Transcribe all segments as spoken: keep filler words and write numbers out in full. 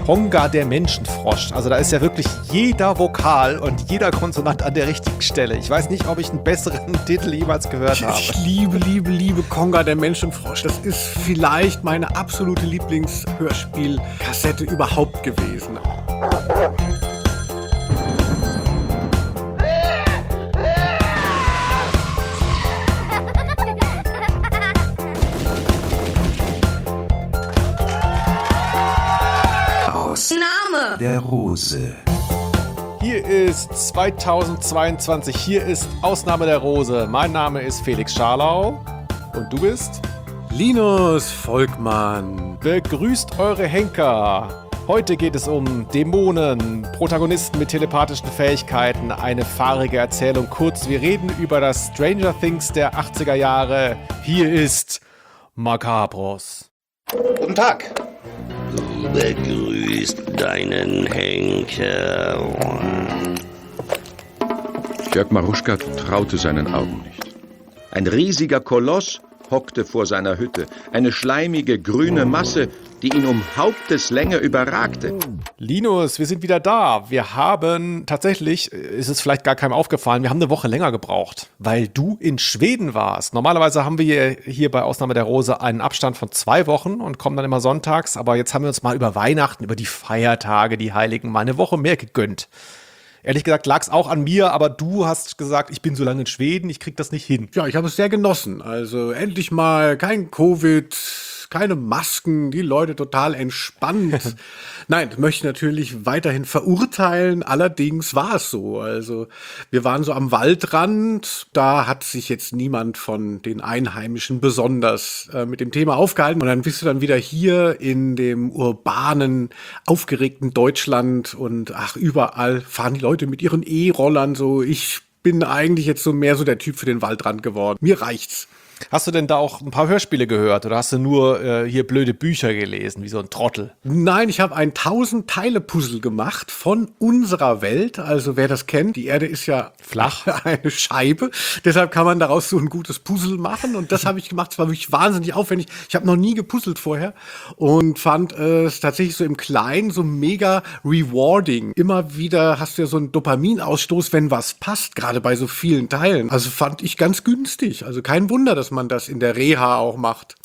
Konga der Menschenfrosch. Also da ist ja wirklich jeder Vokal und jeder Konsonant an der richtigen Stelle. Ich weiß nicht, ob ich einen besseren Titel jemals gehört habe. Ich liebe, liebe, liebe Konga der Menschenfrosch. Das ist vielleicht meine absolute Lieblingshörspielkassette überhaupt gewesen. Name der Rose. Hier ist zweitausendzweiundzwanzig, hier ist Ausnahme der Rose. Mein Name ist Felix Scharlau und du bist? Linus Volkmann. Begrüßt eure Henker. Heute geht es um Dämonen, Protagonisten mit telepathischen Fähigkeiten, eine fahrige Erzählung. Kurz, wir reden über das Stranger Things der achtziger Jahre. Hier ist Macabros. Guten Tag. Du begrüßt deinen Henker. Jörg Maruschka traute seinen Augen nicht. Ein riesiger Koloss hockte vor seiner Hütte. Eine schleimige, grüne Masse, die ihn um Haupteslänge überragte. Linus, wir sind wieder da. Wir haben tatsächlich, ist es vielleicht gar keinem aufgefallen, wir haben eine Woche länger gebraucht, weil du in Schweden warst. Normalerweise haben wir hier bei Ausnahme der Rose einen Abstand von zwei Wochen und kommen dann immer sonntags. Aber jetzt haben wir uns mal über Weihnachten, über die Feiertage, die Heiligen, mal eine Woche mehr gegönnt. Ehrlich gesagt lag es auch an mir, aber du hast gesagt, ich bin so lange in Schweden, ich krieg das nicht hin. Ja, ich habe es sehr genossen. Also endlich mal kein Covid, keine Masken, die Leute total entspannt. Nein, das möchte ich natürlich weiterhin verurteilen. Allerdings war es so. Also wir waren so am Waldrand. Da hat sich jetzt niemand von den Einheimischen besonders äh, mit dem Thema aufgehalten. Und dann bist du dann wieder hier in dem urbanen, aufgeregten Deutschland. Und ach, überall fahren die Leute mit ihren E-Rollern so. Ich bin eigentlich jetzt so mehr so der Typ für den Waldrand geworden. Mir reicht's. Hast du denn da auch ein paar Hörspiele gehört oder hast du nur äh, hier blöde Bücher gelesen, wie so ein Trottel? Nein, ich habe ein tausend-Teile-Puzzle gemacht von unserer Welt. Also wer das kennt, die Erde ist ja flach, eine Scheibe. Deshalb kann man daraus so ein gutes Puzzle machen. Und das habe ich gemacht. Es war wirklich wahnsinnig aufwendig. Ich habe noch nie gepuzzelt vorher und fand es tatsächlich so im Kleinen so mega rewarding. Immer wieder hast du ja so einen Dopaminausstoß, wenn was passt, gerade bei so vielen Teilen. Also fand ich ganz günstig. Also kein Wunder, dass man das in der Reha auch macht.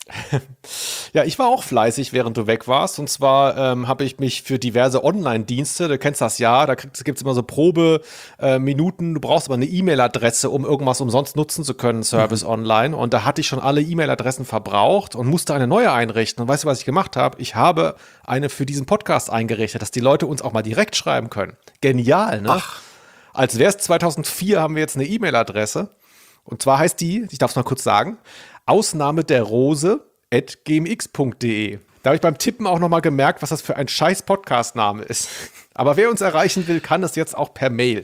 Ja, ich war auch fleißig, während du weg warst. Und zwar ähm, habe ich mich für diverse Online-Dienste, du kennst das ja, da gibt es immer so Probe-Minuten. Äh, du brauchst aber eine E-Mail-Adresse, um irgendwas umsonst nutzen zu können, Service mhm. online. Und da hatte ich schon alle E-Mail-Adressen verbraucht und musste eine neue einrichten. Und weißt du, was ich gemacht habe? Ich habe eine für diesen Podcast eingerichtet, dass die Leute uns auch mal direkt schreiben können. Genial, ne? Ach. Als wäre es zweitausendvier, haben wir jetzt eine E-Mail-Adresse. Und zwar heißt die, ich darf es mal kurz sagen, Ausnahme der Rose at gmx punkt de. Da habe ich beim Tippen auch nochmal gemerkt, was das für ein scheiß Podcast-Name ist. Aber wer uns erreichen will, kann das jetzt auch per Mail.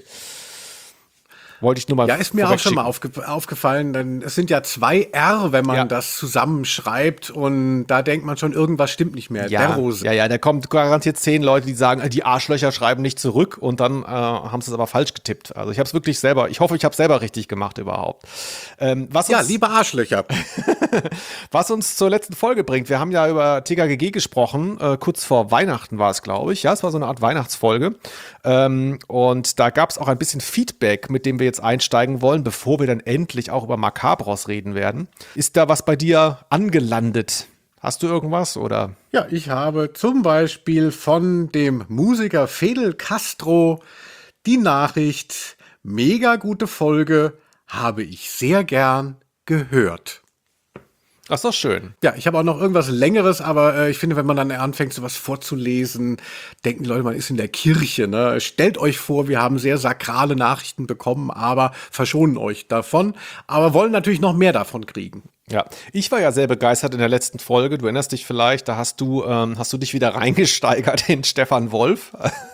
Wollte ich nur mal Ja, ist mir auch schon mal aufge- aufgefallen, denn es sind ja zwei R, wenn man ja. das zusammenschreibt und da denkt man schon, irgendwas stimmt nicht mehr. Ja, der Rose. Ja, ja, da kommt garantiert zehn Leute, die sagen, die Arschlöcher schreiben nicht zurück und dann äh, haben sie es aber falsch getippt. Also ich habe es wirklich selber, ich hoffe, ich habe es selber richtig gemacht überhaupt. Ähm, was ja, uns, liebe Arschlöcher. Was uns zur letzten Folge bringt, wir haben ja über T K G G gesprochen, äh, kurz vor Weihnachten war es, glaube ich. Ja, es war so eine Art Weihnachtsfolge ähm, und da gab es auch ein bisschen Feedback, mit dem wir jetzt einsteigen wollen, bevor wir dann endlich auch über Macabros reden werden. Ist da was bei dir angelandet? Hast du irgendwas, oder? Ja, ich habe zum Beispiel von dem Musiker Fidel Castro die Nachricht, mega gute Folge, habe ich sehr gern gehört. Das ist doch schön. Ja, ich habe auch noch irgendwas Längeres, aber äh, ich finde, wenn man dann anfängt, sowas vorzulesen, denken die Leute, man ist in der Kirche. Ne? Stellt euch vor, wir haben sehr sakrale Nachrichten bekommen, aber verschonen euch davon. Aber wollen natürlich noch mehr davon kriegen. Ja, ich war ja sehr begeistert in der letzten Folge. Du erinnerst dich vielleicht, da hast du, ähm, hast du dich wieder reingesteigert in Stefan Wolf.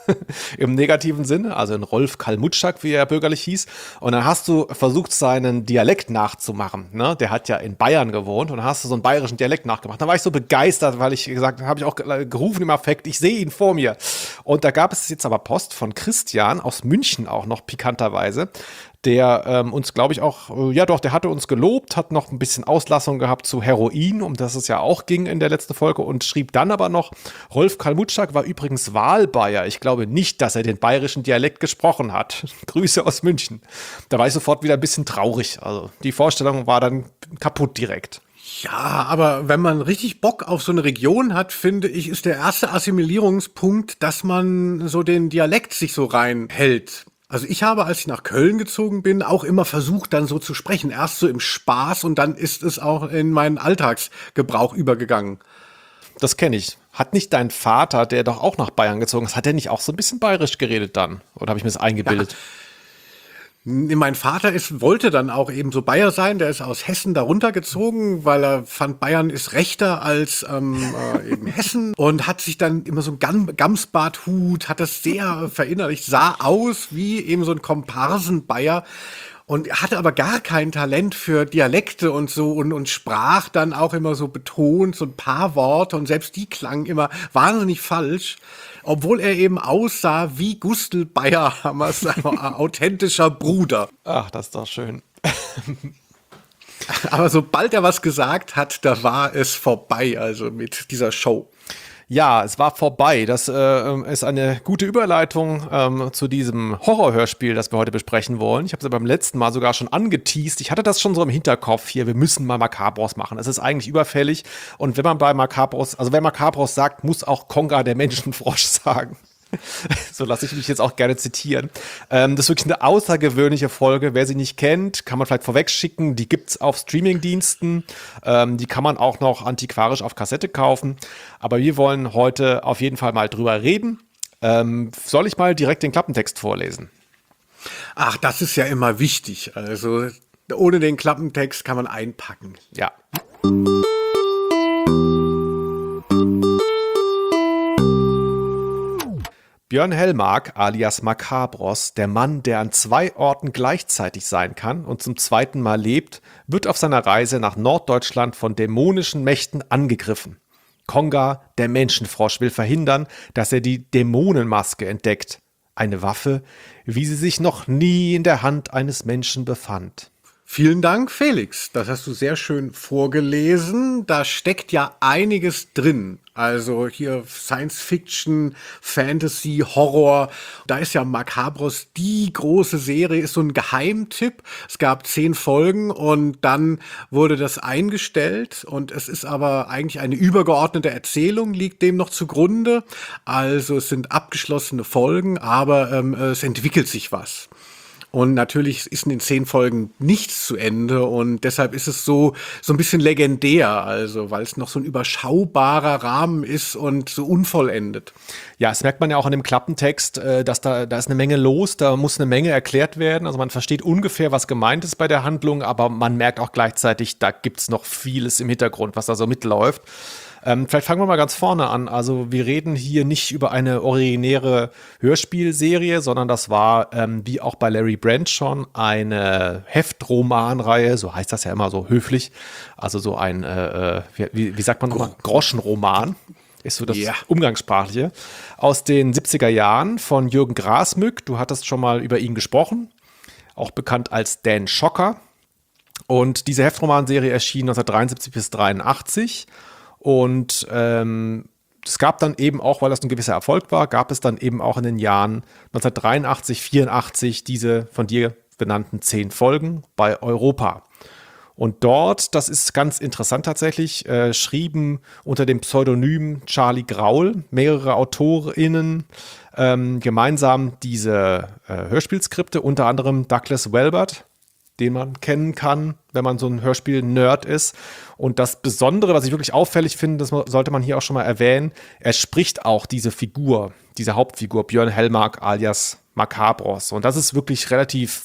im negativen Sinne, also in Rolf Kalmutschak, wie er bürgerlich hieß. Und dann hast du versucht, seinen Dialekt nachzumachen. Ne? Der hat ja in Bayern gewohnt und dann hast du so einen bayerischen Dialekt nachgemacht. Da war ich so begeistert, weil ich gesagt habe, ich auch gerufen im Affekt, ich sehe ihn vor mir. Und da gab es jetzt aber Post von Christian aus München auch noch pikanterweise, der ähm, uns, glaube ich, auch, äh, ja doch, der hatte uns gelobt, hat noch ein bisschen Auslassung gehabt zu Heroin, um das es ja auch ging in der letzten Folge und schrieb dann aber noch, Rolf Kalmutschak war übrigens Wahlbayer. Ich glaube nicht, dass er den bayerischen Dialekt gesprochen hat. Grüße aus München. Da war ich sofort wieder ein bisschen traurig. Also die Vorstellung war dann kaputt direkt. Ja, aber wenn man richtig Bock auf so eine Region hat, finde ich, ist der erste Assimilierungspunkt, dass man so den Dialekt sich so reinhält. Also ich habe, als ich nach Köln gezogen bin, auch immer versucht, dann so zu sprechen. Erst so im Spaß und dann ist es auch in meinen Alltagsgebrauch übergegangen. Das kenne ich. Hat nicht dein Vater, der doch auch nach Bayern gezogen ist, hat der nicht auch so ein bisschen bayerisch geredet dann? Oder habe ich mir das eingebildet? Ja. Mein Vater ist, wollte dann auch eben so Bayer sein, der ist aus Hessen da runtergezogen, weil er fand, Bayern ist rechter als ähm, äh, eben Hessen und hat sich dann immer so ein Gam- Gamsbarthut, hat das sehr verinnerlicht, sah aus wie eben so ein Komparsen-Bayer und hatte aber gar kein Talent für Dialekte und so und, und sprach dann auch immer so betont, so ein paar Worte und selbst die klangen immer wahnsinnig falsch. Obwohl er eben aussah wie Gustl Bayerhammers authentischer Bruder. Ach, das ist doch schön. Aber sobald er was gesagt hat, da war es vorbei, also mit dieser Show. Ja, es war vorbei. Das äh, ist eine gute Überleitung ähm, zu diesem Horrorhörspiel, das wir heute besprechen wollen. Ich habe es beim letzten Mal sogar schon angeteast. Ich hatte das schon so im Hinterkopf hier. Wir müssen mal Macabros machen. Es ist eigentlich überfällig. Und wenn man bei Macabros, also wer Macabros sagt, muss auch Konga der Menschenfrosch sagen. So lasse ich mich jetzt auch gerne zitieren. Ähm, das ist wirklich eine außergewöhnliche Folge. Wer sie nicht kennt, kann man vielleicht vorweg schicken. Die gibt's auf Streamingdiensten. Ähm, die kann man auch noch antiquarisch auf Kassette kaufen. Aber wir wollen heute auf jeden Fall mal drüber reden. Ähm, soll ich mal direkt den Klappentext vorlesen? Ach, das ist ja immer wichtig. Also ohne den Klappentext kann man einpacken. Ja. Björn Hellmark alias Macabros, der Mann, der an zwei Orten gleichzeitig sein kann und zum zweiten Mal lebt, wird auf seiner Reise nach Norddeutschland von dämonischen Mächten angegriffen. Konga, der Menschenfrosch, will verhindern, dass er die Dämonenmaske entdeckt. Eine Waffe, wie sie sich noch nie in der Hand eines Menschen befand. Vielen Dank, Felix. Das hast du sehr schön vorgelesen. Da steckt ja einiges drin. Also hier Science Fiction, Fantasy, Horror. Da ist ja Macabros die große Serie, ist so ein Geheimtipp. Es gab zehn Folgen und dann wurde das eingestellt. Und es ist aber eigentlich eine übergeordnete Erzählung, liegt dem noch zugrunde. Also es sind abgeschlossene Folgen, aber ähm, es entwickelt sich was. Und natürlich ist in den zehn Folgen nichts zu Ende und deshalb ist es so so ein bisschen legendär, also weil es noch so ein überschaubarer Rahmen ist und so unvollendet. Ja, das merkt man ja auch an dem Klappentext, dass da, da ist eine Menge los, da muss eine Menge erklärt werden. Also man versteht ungefähr, was gemeint ist bei der Handlung, aber man merkt auch gleichzeitig, da gibt's noch vieles im Hintergrund, was da so mitläuft. Ähm, vielleicht fangen wir mal ganz vorne an. Also wir reden hier nicht über eine originäre Hörspielserie, sondern das war, ähm, wie auch bei Larry Brand schon, eine Heftromanreihe, so heißt das ja immer so höflich. Also so ein, äh, wie, wie sagt man nochmal, Groschenroman. Ist so das yeah. Umgangssprachliche. Aus den siebziger Jahren von Jürgen Grasmück. Du hattest schon mal über ihn gesprochen. Auch bekannt als Dan Schocker. Und diese Heftromanserie erschien neunzehnhundertdreiundsiebzig bis dreiundachtzig. Und ähm, es gab dann eben auch, weil das ein gewisser Erfolg war, gab es dann eben auch in den Jahren neunzehnhundertdreiundachtzig, vierundachtzig diese von dir benannten zehn Folgen bei Europa. Und dort, das ist ganz interessant tatsächlich, äh, schrieben unter dem Pseudonym Charlie Graul mehrere AutorInnen ähm, gemeinsam diese äh, Hörspielskripte, unter anderem Douglas Welbert, den man kennen kann, wenn man so ein Hörspiel-Nerd ist. Und das Besondere, was ich wirklich auffällig finde, das sollte man hier auch schon mal erwähnen, er spricht auch diese Figur, diese Hauptfigur, Björn Hellmark alias Macabros. Und das ist wirklich relativ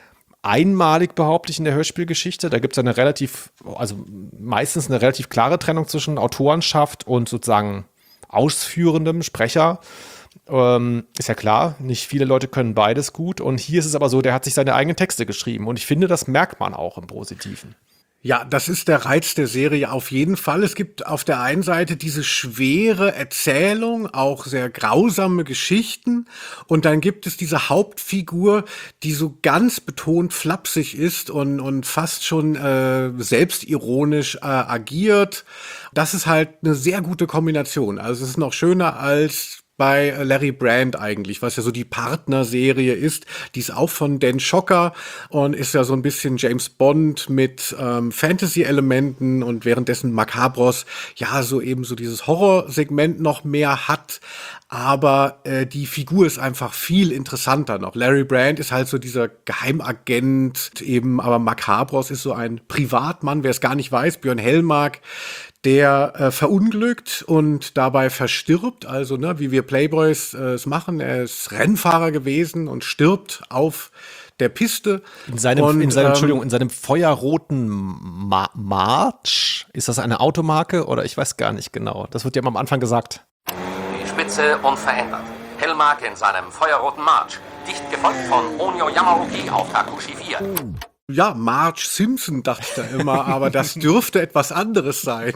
einmalig, behaupte ich, in der Hörspielgeschichte. Da gibt es eine relativ, also meistens eine relativ klare Trennung zwischen Autorenschaft und sozusagen ausführendem Sprecher. Ähm, ist ja klar, nicht viele Leute können beides gut. Und hier ist es aber so, der hat sich seine eigenen Texte geschrieben. Und ich finde, das merkt man auch im Positiven. Ja, das ist der Reiz der Serie auf jeden Fall. Es gibt auf der einen Seite diese schwere Erzählung, auch sehr grausame Geschichten. Und dann gibt es diese Hauptfigur, die so ganz betont flapsig ist und, und fast schon äh, selbstironisch äh, agiert. Das ist halt eine sehr gute Kombination. Also es ist noch schöner als bei Larry Brand eigentlich, was ja so die Partnerserie ist. Die ist auch von Dan Schocker und ist ja so ein bisschen James Bond mit ähm, Fantasy-Elementen und währenddessen Macabros ja so eben so dieses Horrorsegment noch mehr hat. Aber äh, die Figur ist einfach viel interessanter noch. Larry Brand ist halt so dieser Geheimagent eben, aber Macabros ist so ein Privatmann, wer es gar nicht weiß, Björn Hellmark, der äh, verunglückt und dabei verstirbt, also ne, wie wir Playboys äh, es machen. Er ist Rennfahrer gewesen und stirbt auf der Piste. In seinem, und, in seinem ähm, Entschuldigung, in seinem feuerroten Ma- March, ist das eine Automarke oder ich weiß gar nicht genau. Das wird ja immer am Anfang gesagt. Die Spitze unverändert. Hellmark in seinem feuerroten March. Dicht gefolgt von Onyo Yamauchi auf Takushi vier. Ja, Marge Simpson dachte ich da immer, aber das dürfte etwas anderes sein.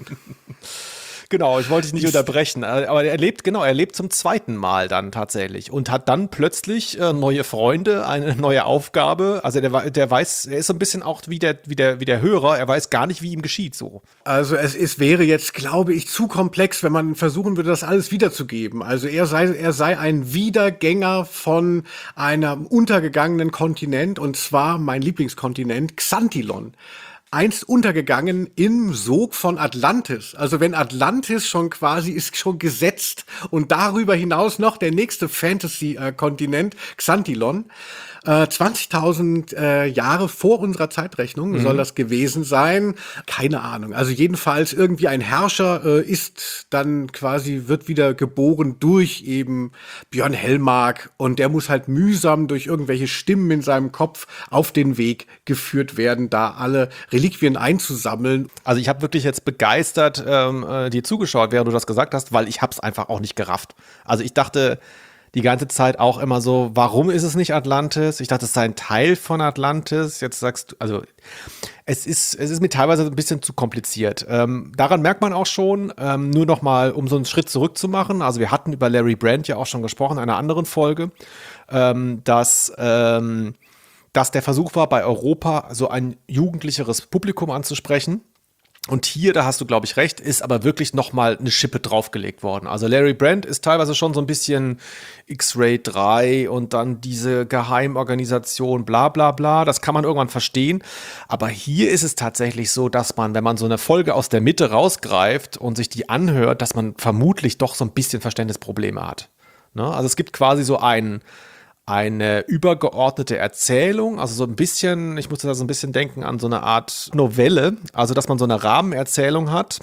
Genau, ich wollte dich nicht unterbrechen, aber er lebt, genau, er lebt zum zweiten Mal dann tatsächlich und hat dann plötzlich äh, neue Freunde, eine neue Aufgabe. Also der, der weiß, er ist so ein bisschen auch wie der, wie der, wie der Hörer, er weiß gar nicht, wie ihm geschieht so. Also es, es wäre jetzt, glaube ich, zu komplex, wenn man versuchen würde, das alles wiederzugeben. Also er sei, er sei ein Wiedergänger von einem untergegangenen Kontinent, und zwar mein Lieblingskontinent, Xantilon. Einst untergegangen im Sog von Atlantis. Also wenn Atlantis schon quasi ist schon gesetzt und darüber hinaus noch der nächste Fantasy-Kontinent, Xantilon. Äh, zwanzigtausend äh, Jahre vor unserer Zeitrechnung mhm. soll das gewesen sein. Keine Ahnung. Also jedenfalls irgendwie ein Herrscher äh, ist dann quasi, wird wieder geboren durch eben Björn Hellmark, und der muss halt mühsam durch irgendwelche Stimmen in seinem Kopf auf den Weg geführt werden, da alle Reliquien einzusammeln. Also ich habe wirklich jetzt begeistert ähm, äh, dir zugeschaut, während du das gesagt hast, weil ich hab's einfach auch nicht gerafft. Also ich dachte die ganze Zeit auch immer so, warum ist es nicht Atlantis? Ich dachte, es sei ein Teil von Atlantis. Jetzt sagst du, also es ist, es ist mir teilweise ein bisschen zu kompliziert. Ähm, daran merkt man auch schon, ähm, nur noch mal, um so einen Schritt zurück zu machen. Also wir hatten über Larry Brand ja auch schon gesprochen in einer anderen Folge, ähm, dass ähm, dass der Versuch war, bei Europa so ein jugendlicheres Publikum anzusprechen. Und hier, da hast du, glaube ich, recht, ist aber wirklich noch mal eine Schippe draufgelegt worden. Also Larry Brand ist teilweise schon so ein bisschen X-Ray drei und dann diese Geheimorganisation, bla bla bla. Das kann man irgendwann verstehen. Aber hier ist es tatsächlich so, dass man, wenn man so eine Folge aus der Mitte rausgreift und sich die anhört, dass man vermutlich doch so ein bisschen Verständnisprobleme hat. Ne? Also es gibt quasi so einen eine übergeordnete Erzählung, also so ein bisschen, ich musste da so ein bisschen denken an so eine Art Novelle, also dass man so eine Rahmenerzählung hat,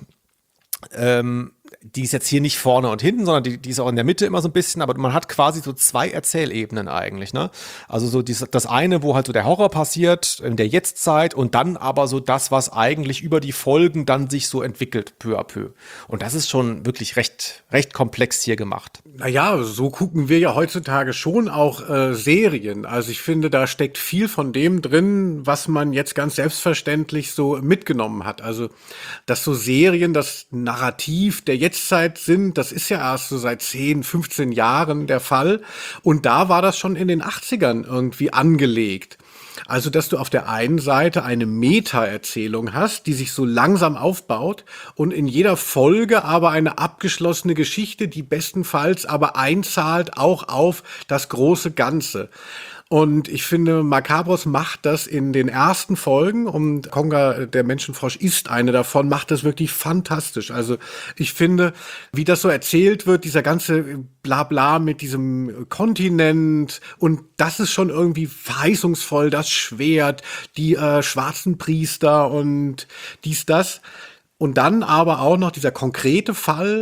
ähm, die ist jetzt hier nicht vorne und hinten, sondern die, die ist auch in der Mitte immer so ein bisschen, aber man hat quasi so zwei Erzählebenen eigentlich, ne? Also so dies, das eine, wo halt so der Horror passiert in der Jetztzeit, und dann aber so das, was eigentlich über die Folgen dann sich so entwickelt, peu à peu. Und das ist schon wirklich recht, recht komplex hier gemacht. Naja, so gucken wir ja heutzutage schon auch äh, Serien. Also ich finde, da steckt viel von dem drin, was man jetzt ganz selbstverständlich so mitgenommen hat. Also, dass so Serien das Narrativ der Jetztzeit sind, das ist ja erst so seit zehn, fünfzehn Jahren der Fall. Und da war das schon in den achtzigern irgendwie angelegt. Also, dass du auf der einen Seite eine Meta-Erzählung hast, die sich so langsam aufbaut, und in jeder Folge aber eine abgeschlossene Geschichte, die bestenfalls aber einzahlt auch auf das große Ganze. Und ich finde, Macabros macht das in den ersten Folgen, und Konga, der Menschenfrosch, ist eine davon, macht das wirklich fantastisch. Also ich finde, wie das so erzählt wird, dieser ganze Blabla mit diesem Kontinent, und das ist schon irgendwie verheißungsvoll, das Schwert, die äh, schwarzen Priester und dies, das. Und dann aber auch noch dieser konkrete Fall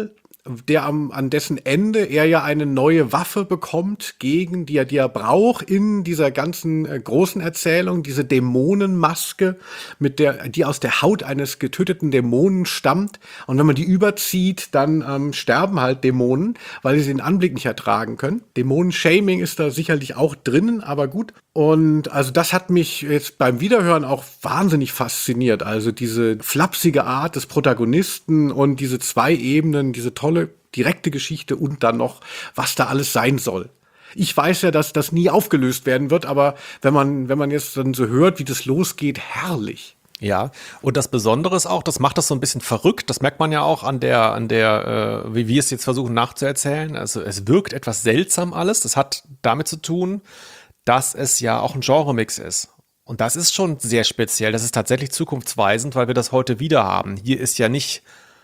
der am, an dessen Ende er ja eine neue Waffe bekommt, gegen die er, die er braucht in dieser ganzen äh, großen Erzählung, diese Dämonenmaske, mit der, die aus der Haut eines getöteten Dämonen stammt. Und wenn man die überzieht, dann ähm, sterben halt Dämonen, weil sie den Anblick nicht ertragen können. Dämonenshaming ist da sicherlich auch drinnen, aber gut. Und also das hat mich jetzt beim Wiederhören auch wahnsinnig fasziniert. Also diese flapsige Art des Protagonisten und diese zwei Ebenen, diese tolle direkte Geschichte und dann noch, was da alles sein soll. Ich weiß ja, dass das nie aufgelöst werden wird, aber wenn man, wenn man jetzt dann so hört, wie das losgeht, herrlich. Ja, und das Besondere ist auch, das macht das so ein bisschen verrückt, das merkt man ja auch an der, an der, äh, wie wir es jetzt versuchen nachzuerzählen. Also es wirkt etwas seltsam alles, das hat damit zu tun, dass es ja auch ein Genremix ist. Und das ist schon sehr speziell, das ist tatsächlich zukunftsweisend, weil wir das heute wieder haben. Hier ist ja nicht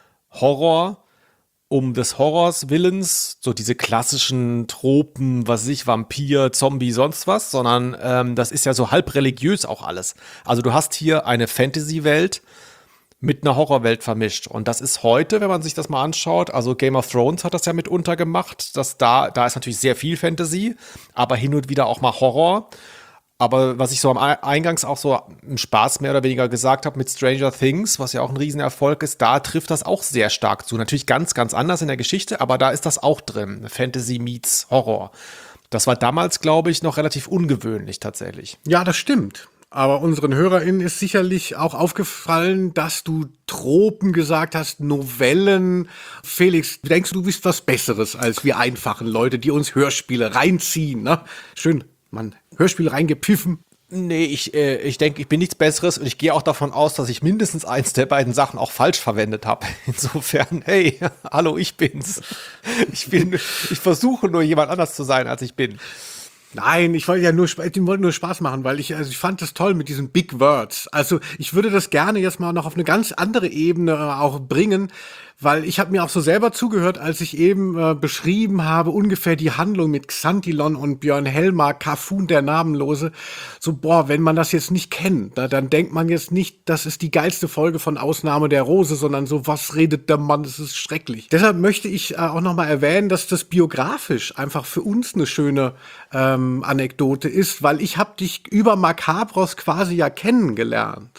Horror um des Horrors Willens, so diese klassischen Tropen, was weiß ich, Vampir, Zombie, sonst was, sondern ähm, das ist ja so halb religiös auch alles. Also du hast hier eine Fantasy-Welt mit einer Horrorwelt vermischt. Und das ist heute, wenn man sich das mal anschaut, also Game of Thrones hat das ja mitunter gemacht, dass da, da ist natürlich sehr viel Fantasy, aber hin und wieder auch mal Horror. Aber was ich so am Eingangs auch so im Spaß mehr oder weniger gesagt habe mit Stranger Things, was ja auch ein Riesenerfolg ist, da trifft das auch sehr stark zu. Natürlich ganz, ganz anders in der Geschichte, aber da ist das auch drin. Fantasy meets Horror. Das war damals, glaube ich, noch relativ ungewöhnlich tatsächlich. Ja, das stimmt. Aber unseren HörerInnen ist sicherlich auch aufgefallen, dass du Tropen gesagt hast, Novellen. Felix, denkst du, du bist was Besseres als wir einfachen Leute, die uns Hörspiele reinziehen, ne? Schön, man, Hörspiel reingepfiffen. Nee, ich, äh, ich denke, ich bin nichts Besseres und ich gehe auch davon aus, dass ich mindestens eins der beiden Sachen auch falsch verwendet habe. Insofern, hey, hallo, ich bin's. Ich bin, ich versuche nur jemand anders zu sein, als ich bin. Nein, ich wollte ja nur, ich wollte nur Spaß machen, weil ich, also ich fand das toll mit diesen Big Words. Also ich würde das gerne jetzt mal noch auf eine ganz andere Ebene auch bringen, weil ich habe mir auch so selber zugehört, als ich eben äh, beschrieben habe, ungefähr die Handlung mit Xantilon und Björn Helmar, Kafun der Namenlose. So, boah, wenn man das jetzt nicht kennt, da, dann denkt man jetzt nicht, das ist die geilste Folge von Ausnahme der Rose, sondern so, was redet der Mann, das ist schrecklich. Deshalb möchte ich äh, auch noch mal erwähnen, dass das biografisch einfach für uns eine schöne ähm, Anekdote ist, weil ich habe dich über Makabros quasi ja kennengelernt.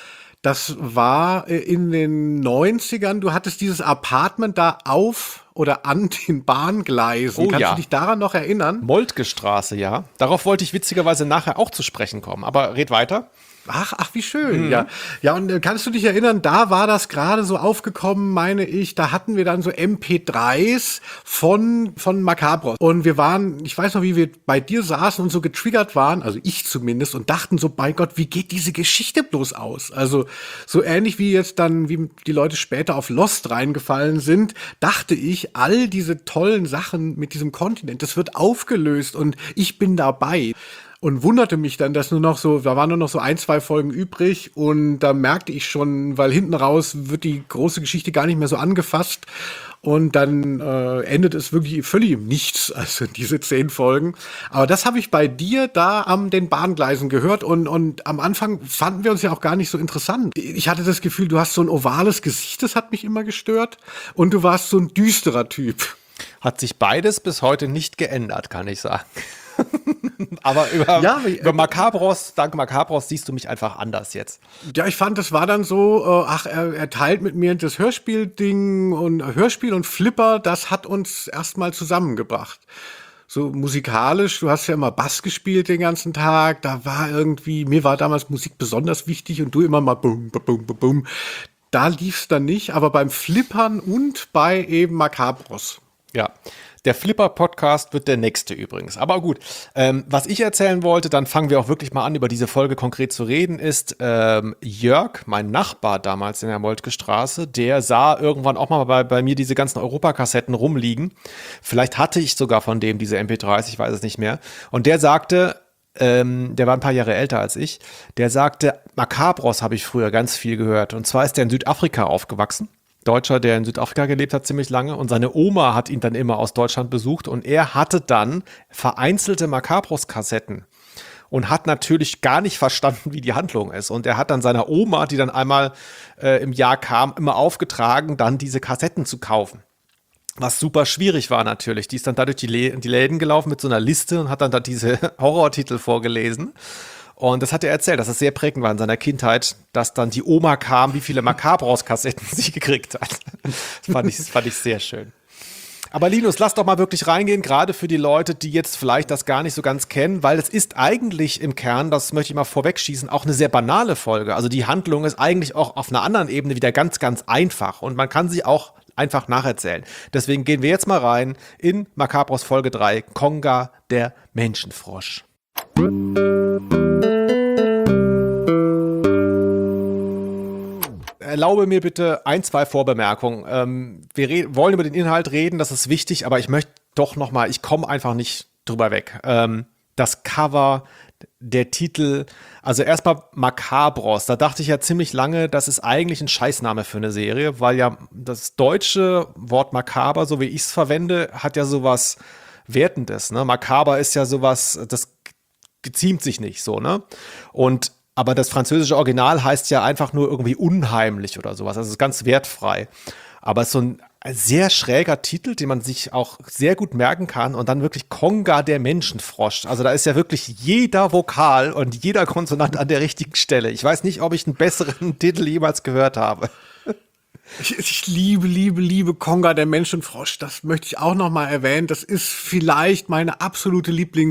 Das war in den neunzigern, du hattest dieses Apartment da auf oder an den Bahngleisen. Oh, Kannst ja. du dich daran noch erinnern? Moltke Straße, ja. Darauf wollte ich witzigerweise nachher auch zu sprechen kommen. Aber red weiter. Ach, ach, wie schön, mhm. ja. Ja, und äh, kannst du dich erinnern, da war das gerade so aufgekommen, meine ich, da hatten wir dann so M P dreis von, von Makabros. Und wir waren, ich weiß noch, wie wir bei dir saßen und so getriggert waren, also ich zumindest, und dachten so, bei Gott, wie geht diese Geschichte bloß aus? Also, so ähnlich wie jetzt dann, wie die Leute später auf Lost reingefallen sind, dachte ich, all diese tollen Sachen mit diesem Kontinent, das wird aufgelöst und ich bin dabei. Und wunderte mich dann, dass nur noch so, da waren nur noch so ein, zwei Folgen übrig und da merkte ich schon, weil hinten raus wird die große Geschichte gar nicht mehr so angefasst und dann äh, endet es wirklich völlig im Nichts, also diese zehn Folgen. Aber das habe ich bei dir da an den Bahngleisen gehört und, und am Anfang fanden wir uns ja auch gar nicht so interessant. Ich hatte das Gefühl, du hast so ein ovales Gesicht, das hat mich immer gestört und du warst so ein düsterer Typ. Hat sich beides bis heute nicht geändert, kann ich sagen. Aber über, ja, über Makabros, dank Makabros siehst du mich einfach anders jetzt. Ja, ich fand, das war dann so, äh, ach, er, er teilt mit mir das Hörspielding und äh, Hörspiel und Flipper, das hat uns erstmal zusammengebracht. So musikalisch, du hast ja immer Bass gespielt den ganzen Tag, da war irgendwie, mir war damals Musik besonders wichtig und du immer mal bum, bum, bum, bum. Da lief's dann nicht, aber beim Flippern und bei eben Makabros. Ja, der Flipper-Podcast wird der nächste übrigens. Aber gut, ähm, was ich erzählen wollte, dann fangen wir auch wirklich mal an, über diese Folge konkret zu reden, ist ähm, Jörg, mein Nachbar damals in der Moltke Straße, der sah irgendwann auch mal bei, bei mir diese ganzen Europakassetten rumliegen. Vielleicht hatte ich sogar von dem diese M P dreis, ich weiß es nicht mehr. Und der sagte, ähm, der war ein paar Jahre älter als ich, der sagte, Makabros habe ich früher ganz viel gehört. Und zwar ist der in Südafrika aufgewachsen. Deutscher, der in Südafrika gelebt hat, ziemlich lange. Und seine Oma hat ihn dann immer aus Deutschland besucht. Und er hatte dann vereinzelte Makabros-Kassetten und hat natürlich gar nicht verstanden, wie die Handlung ist. Und er hat dann seiner Oma, die dann einmal äh, im Jahr kam, immer aufgetragen, dann diese Kassetten zu kaufen. Was super schwierig war natürlich. Die ist dann dadurch die, Lä- die Läden gelaufen mit so einer Liste und hat dann da diese Horrortitel vorgelesen. Und das hat er erzählt, dass es sehr prägend war in seiner Kindheit, dass dann die Oma kam, wie viele Macabros-Kassetten sie gekriegt hat. Das fand ich, das fand ich sehr schön. Aber Linus, lass doch mal wirklich reingehen, gerade für die Leute, die jetzt vielleicht das gar nicht so ganz kennen, weil es ist eigentlich im Kern, das möchte ich mal vorwegschießen, auch eine sehr banale Folge. Also die Handlung ist eigentlich auch auf einer anderen Ebene wieder ganz, ganz einfach und man kann sie auch einfach nacherzählen. Deswegen gehen wir jetzt mal rein in Macabros Folge drei, Konga, der Menschenfrosch. Erlaube mir bitte ein, zwei Vorbemerkungen. Ähm, wir re- wollen über den Inhalt reden, das ist wichtig, aber ich möchte doch noch mal, ich komme einfach nicht drüber weg. Ähm, das Cover, der Titel, also erstmal Macabros, da dachte ich ja ziemlich lange, das ist eigentlich ein Scheißname für eine Serie, weil ja das deutsche Wort makaber, so wie ich es verwende, hat ja sowas Wertendes, ne? Makaber ist ja sowas, das geziemt sich nicht so, ne? Und aber das französische Original heißt ja einfach nur irgendwie unheimlich oder sowas. Also es ist ganz wertfrei. Aber es ist so ein sehr schräger Titel, den man sich auch sehr gut merken kann. Und dann wirklich Konga, der Menschenfrosch. Also da ist ja wirklich jeder Vokal und jeder Konsonant an der richtigen Stelle. Ich weiß nicht, ob ich einen besseren Titel jemals gehört habe. Ich, ich liebe, liebe, liebe Konga, der Menschenfrosch. Das möchte ich auch noch mal erwähnen. Das ist vielleicht meine absolute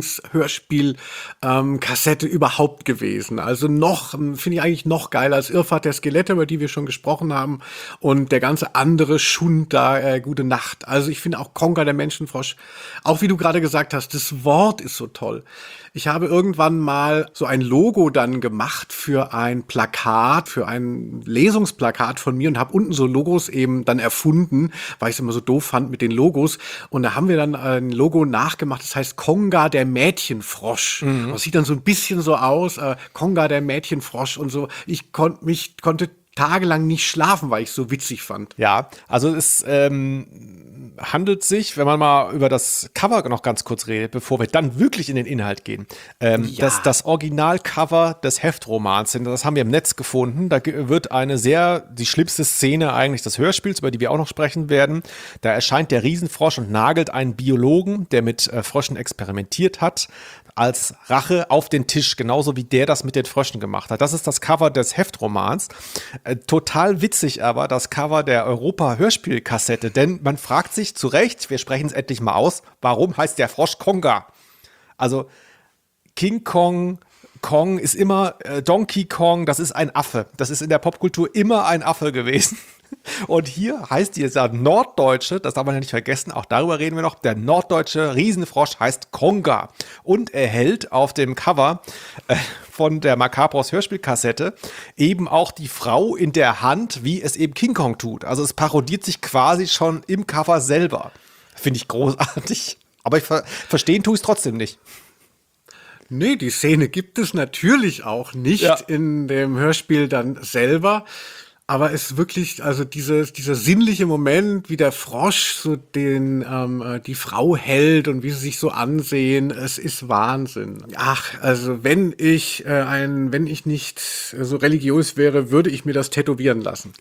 Lieblingshörspiel-Kassette ähm, überhaupt gewesen. Also noch, finde ich eigentlich noch geiler als Irrfahrt der Skelette, über die wir schon gesprochen haben. Und der ganze andere Schund da, äh, Gute Nacht. Also ich finde auch Konga, der Menschenfrosch, auch wie du gerade gesagt hast, das Wort ist so toll. Ich habe irgendwann mal so ein Logo dann gemacht für ein Plakat, für ein Lesungsplakat von mir und habe unten so Logos eben dann erfunden, weil ich es immer so doof fand mit den Logos. Und da haben wir dann ein Logo nachgemacht, das heißt Konga, der Mädchenfrosch. Mhm. Das sieht dann so ein bisschen so aus, äh, Konga, der Mädchenfrosch und so. Ich konnte mich, konnte tagelang nicht schlafen, weil ich es so witzig fand. Ja, also es ähm, handelt sich, wenn man mal über das Cover noch ganz kurz redet, bevor wir dann wirklich in den Inhalt gehen, ähm, Ja. das, das Originalcover des Heftromans, das haben wir im Netz gefunden, da ge- wird eine sehr, die schlimmste Szene eigentlich des Hörspiels, über die wir auch noch sprechen werden, da erscheint der Riesenfrosch und nagelt einen Biologen, der mit äh, Fröschen experimentiert hat, als Rache auf den Tisch, genauso wie der das mit den Fröschen gemacht hat. Das ist das Cover des Heftromans. Äh, total witzig aber das Cover der Europa-Hörspielkassette, denn man fragt sich zu Recht, wir sprechen es endlich mal aus, warum heißt der Frosch Konga? Also King Kong, Kong ist immer, äh, Donkey Kong, das ist ein Affe. Das ist in der Popkultur immer ein Affe gewesen. Und hier heißt dieser Norddeutsche, das darf man ja nicht vergessen, auch darüber reden wir noch, der norddeutsche Riesenfrosch heißt Konga und erhält auf dem Cover äh, von der Macabros Hörspielkassette eben auch die Frau in der Hand, wie es eben King Kong tut. Also es parodiert sich quasi schon im Cover selber. Finde ich großartig. Aber ich ver- verstehen tue ich es trotzdem nicht. Nee, die Szene gibt es natürlich auch nicht Ja. in dem Hörspiel dann selber. Aber es ist wirklich, also dieses, dieser sinnliche Moment, wie der Frosch so den, ähm, äh, die Frau hält und wie sie sich so ansehen, es ist Wahnsinn. Ach, also wenn ich äh, ein, wenn ich nicht so religiös wäre, würde ich mir das tätowieren lassen.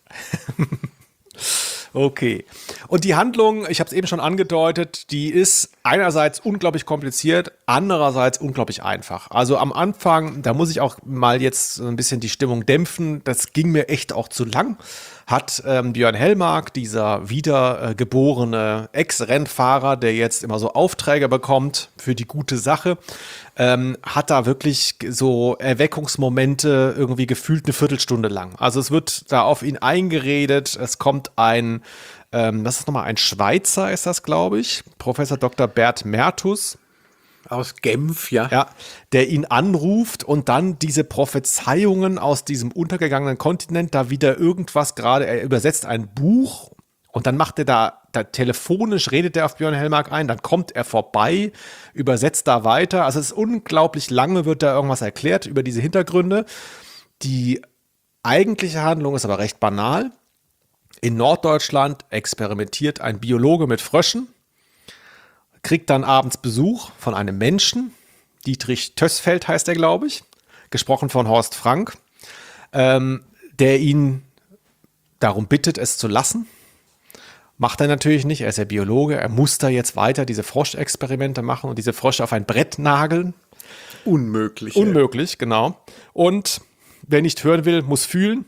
Okay. Und die Handlung, ich habe es eben schon angedeutet, die ist einerseits unglaublich kompliziert, andererseits unglaublich einfach. Also am Anfang, da muss ich auch mal jetzt so ein bisschen die Stimmung dämpfen, das ging mir echt auch zu lang, hat ähm, Björn Hellmark, dieser wiedergeborene äh, Ex-Rennfahrer, der jetzt immer so Aufträge bekommt für die gute Sache, ähm, hat da wirklich so Erweckungsmomente irgendwie gefühlt eine Viertelstunde lang. Also es wird da auf ihn eingeredet, es kommt ein, ähm, das ist nochmal ein Schweizer, ist das, glaube ich, Professor Doktor Bert Mertus, Aus Genf, ja. ja, der ihn anruft und dann diese Prophezeiungen aus diesem untergegangenen Kontinent, da wieder irgendwas gerade, er übersetzt ein Buch und dann macht er da, da telefonisch redet er auf Björn Hellmark ein, dann kommt er vorbei, übersetzt da weiter, also es ist unglaublich lange, wird da irgendwas erklärt über diese Hintergründe. Die eigentliche Handlung ist aber recht banal. In Norddeutschland experimentiert ein Biologe mit Fröschen, kriegt dann abends Besuch von einem Menschen, Dietrich Tössfeld heißt er, glaube ich, gesprochen von Horst Frank, ähm, der ihn darum bittet, es zu lassen. Macht er natürlich nicht, er ist ja Biologe, er muss da jetzt weiter diese Froschexperimente machen und diese Frösche auf ein Brett nageln. Unmöglich. Unmöglich, genau. Und wer nicht hören will, muss fühlen.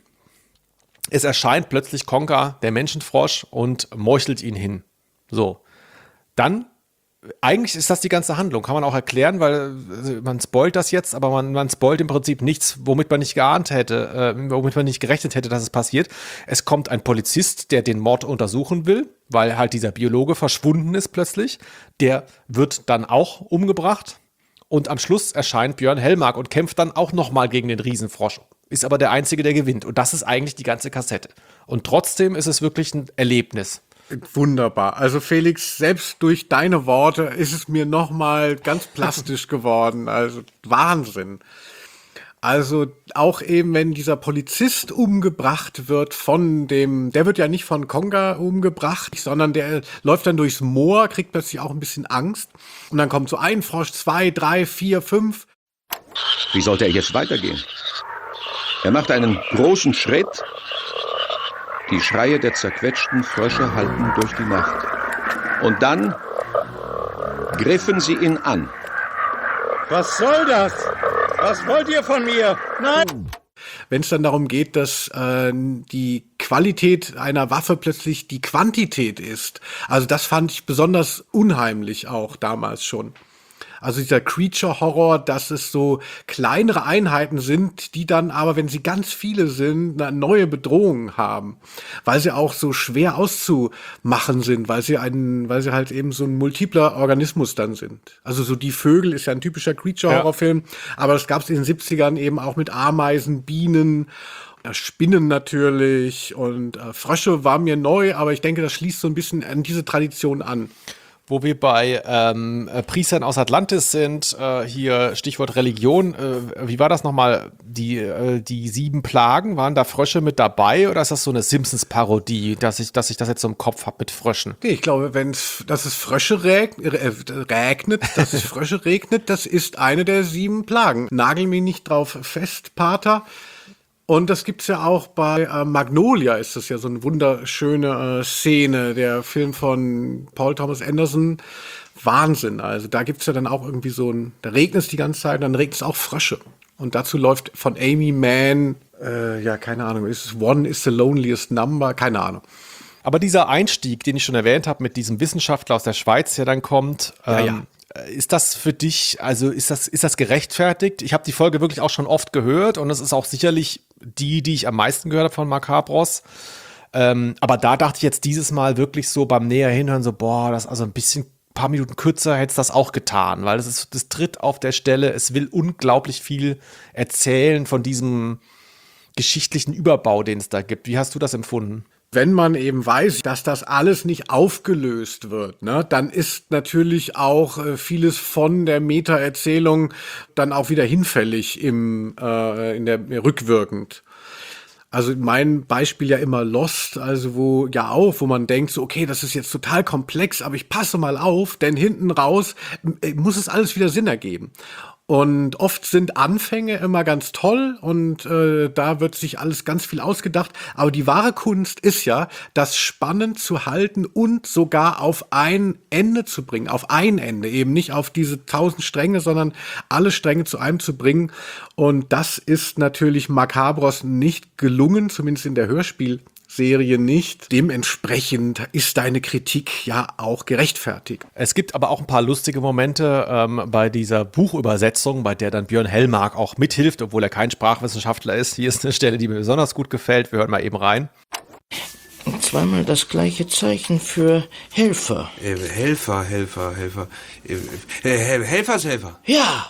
Es erscheint plötzlich Konga, der Menschenfrosch, und meuchelt ihn hin. So. Dann, eigentlich ist das die ganze Handlung, kann man auch erklären, weil man spoilt das jetzt, aber man, man spoilt im Prinzip nichts, womit man nicht geahnt hätte, äh, womit man nicht gerechnet hätte, dass es passiert. Es kommt ein Polizist, der den Mord untersuchen will, weil halt dieser Biologe verschwunden ist plötzlich. Der wird dann auch umgebracht. Und am Schluss erscheint Björn Hellmark und kämpft dann auch nochmal gegen den Riesenfrosch. Ist aber der Einzige, der gewinnt. Und das ist eigentlich die ganze Kassette. Und trotzdem ist es wirklich ein Erlebnis. Wunderbar. Also Felix, selbst durch deine Worte ist es mir nochmal ganz plastisch geworden. Also Wahnsinn. Also auch eben, wenn dieser Polizist umgebracht wird von dem, der wird ja nicht von Konga umgebracht, sondern der läuft dann durchs Moor, kriegt plötzlich auch ein bisschen Angst. Und dann kommt so ein Frosch, zwei, drei, vier, fünf. Wie sollte er jetzt weitergehen? Er macht einen großen Schritt. Die Schreie der zerquetschten Frösche hallten durch die Nacht. Und dann griffen sie ihn an. Was soll das? Was wollt ihr von mir? Nein! Wenn es dann darum geht, dass äh, die Qualität einer Waffe plötzlich die Quantität ist. Also das fand ich besonders unheimlich auch damals schon. Also dieser Creature-Horror, dass es so kleinere Einheiten sind, die dann aber, wenn sie ganz viele sind, eine neue Bedrohung haben. Weil sie auch so schwer auszumachen sind, weil sie einen, weil sie halt eben so ein multipler Organismus dann sind. Also so Die Vögel ist ja ein typischer Creature-Horror-Film, ja. Aber das gab es in den siebzigern eben auch mit Ameisen, Bienen, Spinnen natürlich und äh, Frösche war mir neu, aber ich denke, das schließt so ein bisschen an diese Tradition an. Wo wir bei ähm, Priestern aus Atlantis sind, äh, hier Stichwort Religion, äh, wie war das nochmal? Die, äh, die sieben Plagen, waren da Frösche mit dabei oder ist das so eine Simpsons-Parodie, dass ich, dass ich das jetzt so im Kopf habe mit Fröschen? Nee, ich glaube, wenn es, dass es Frösche reg, äh, regnet, dass es Frösche regnet, das ist eine der sieben Plagen. Nagel mich nicht drauf fest, Pater. Und das gibt's ja auch bei äh, Magnolia, ist das ja so eine wunderschöne äh, Szene, der Film von Paul Thomas Anderson. Wahnsinn, also da gibt's ja dann auch irgendwie so ein, da regnet es die ganze Zeit, dann regnet es auch Frösche. Und dazu läuft von Amy Mann, äh, ja, keine Ahnung, ist es One is the loneliest number, keine Ahnung. Aber dieser Einstieg, den ich schon erwähnt habe, mit diesem Wissenschaftler aus der Schweiz, der dann kommt, ja, ähm, ja. Ist das für dich, also ist das, ist das gerechtfertigt? Ich habe die Folge wirklich auch schon oft gehört und es ist auch sicherlich die, die ich am meisten gehört habe von Macabros. Ähm, aber da dachte ich jetzt dieses Mal wirklich so beim näher hinhören so, boah, das also ein bisschen, paar Minuten kürzer hätte es das auch getan, weil das ist, das tritt auf der Stelle, es will unglaublich viel erzählen von diesem geschichtlichen Überbau, den es da gibt. Wie hast du das empfunden? Wenn man eben weiß, dass das alles nicht aufgelöst wird, ne, dann ist natürlich auch äh, vieles von der Meta-Erzählung dann auch wieder hinfällig im, äh, in der rückwirkend. Also mein Beispiel ja immer Lost, also wo ja auch, wo man denkt, so okay, das ist jetzt total komplex, aber ich passe mal auf, denn hinten raus äh, muss es alles wieder Sinn ergeben. Und oft sind Anfänge immer ganz toll und äh, da wird sich alles ganz viel ausgedacht. Aber die wahre Kunst ist ja, das spannend zu halten und sogar auf ein Ende zu bringen. Auf ein Ende, eben nicht auf diese tausend Stränge, sondern alle Stränge zu einem zu bringen. Und das ist natürlich Macabros nicht gelungen, zumindest in der Hörspielserie nicht. Dementsprechend ist deine Kritik ja auch gerechtfertigt. Es gibt aber auch ein paar lustige Momente ähm, bei dieser Buchübersetzung, bei der dann Björn Hellmark auch mithilft, obwohl er kein Sprachwissenschaftler ist. Hier ist eine Stelle, die mir besonders gut gefällt. Wir hören mal eben rein. Zweimal das gleiche Zeichen für Helfer. Äh, Helfer, Helfer, Helfer. Äh, äh, Helfershelfer. Ja.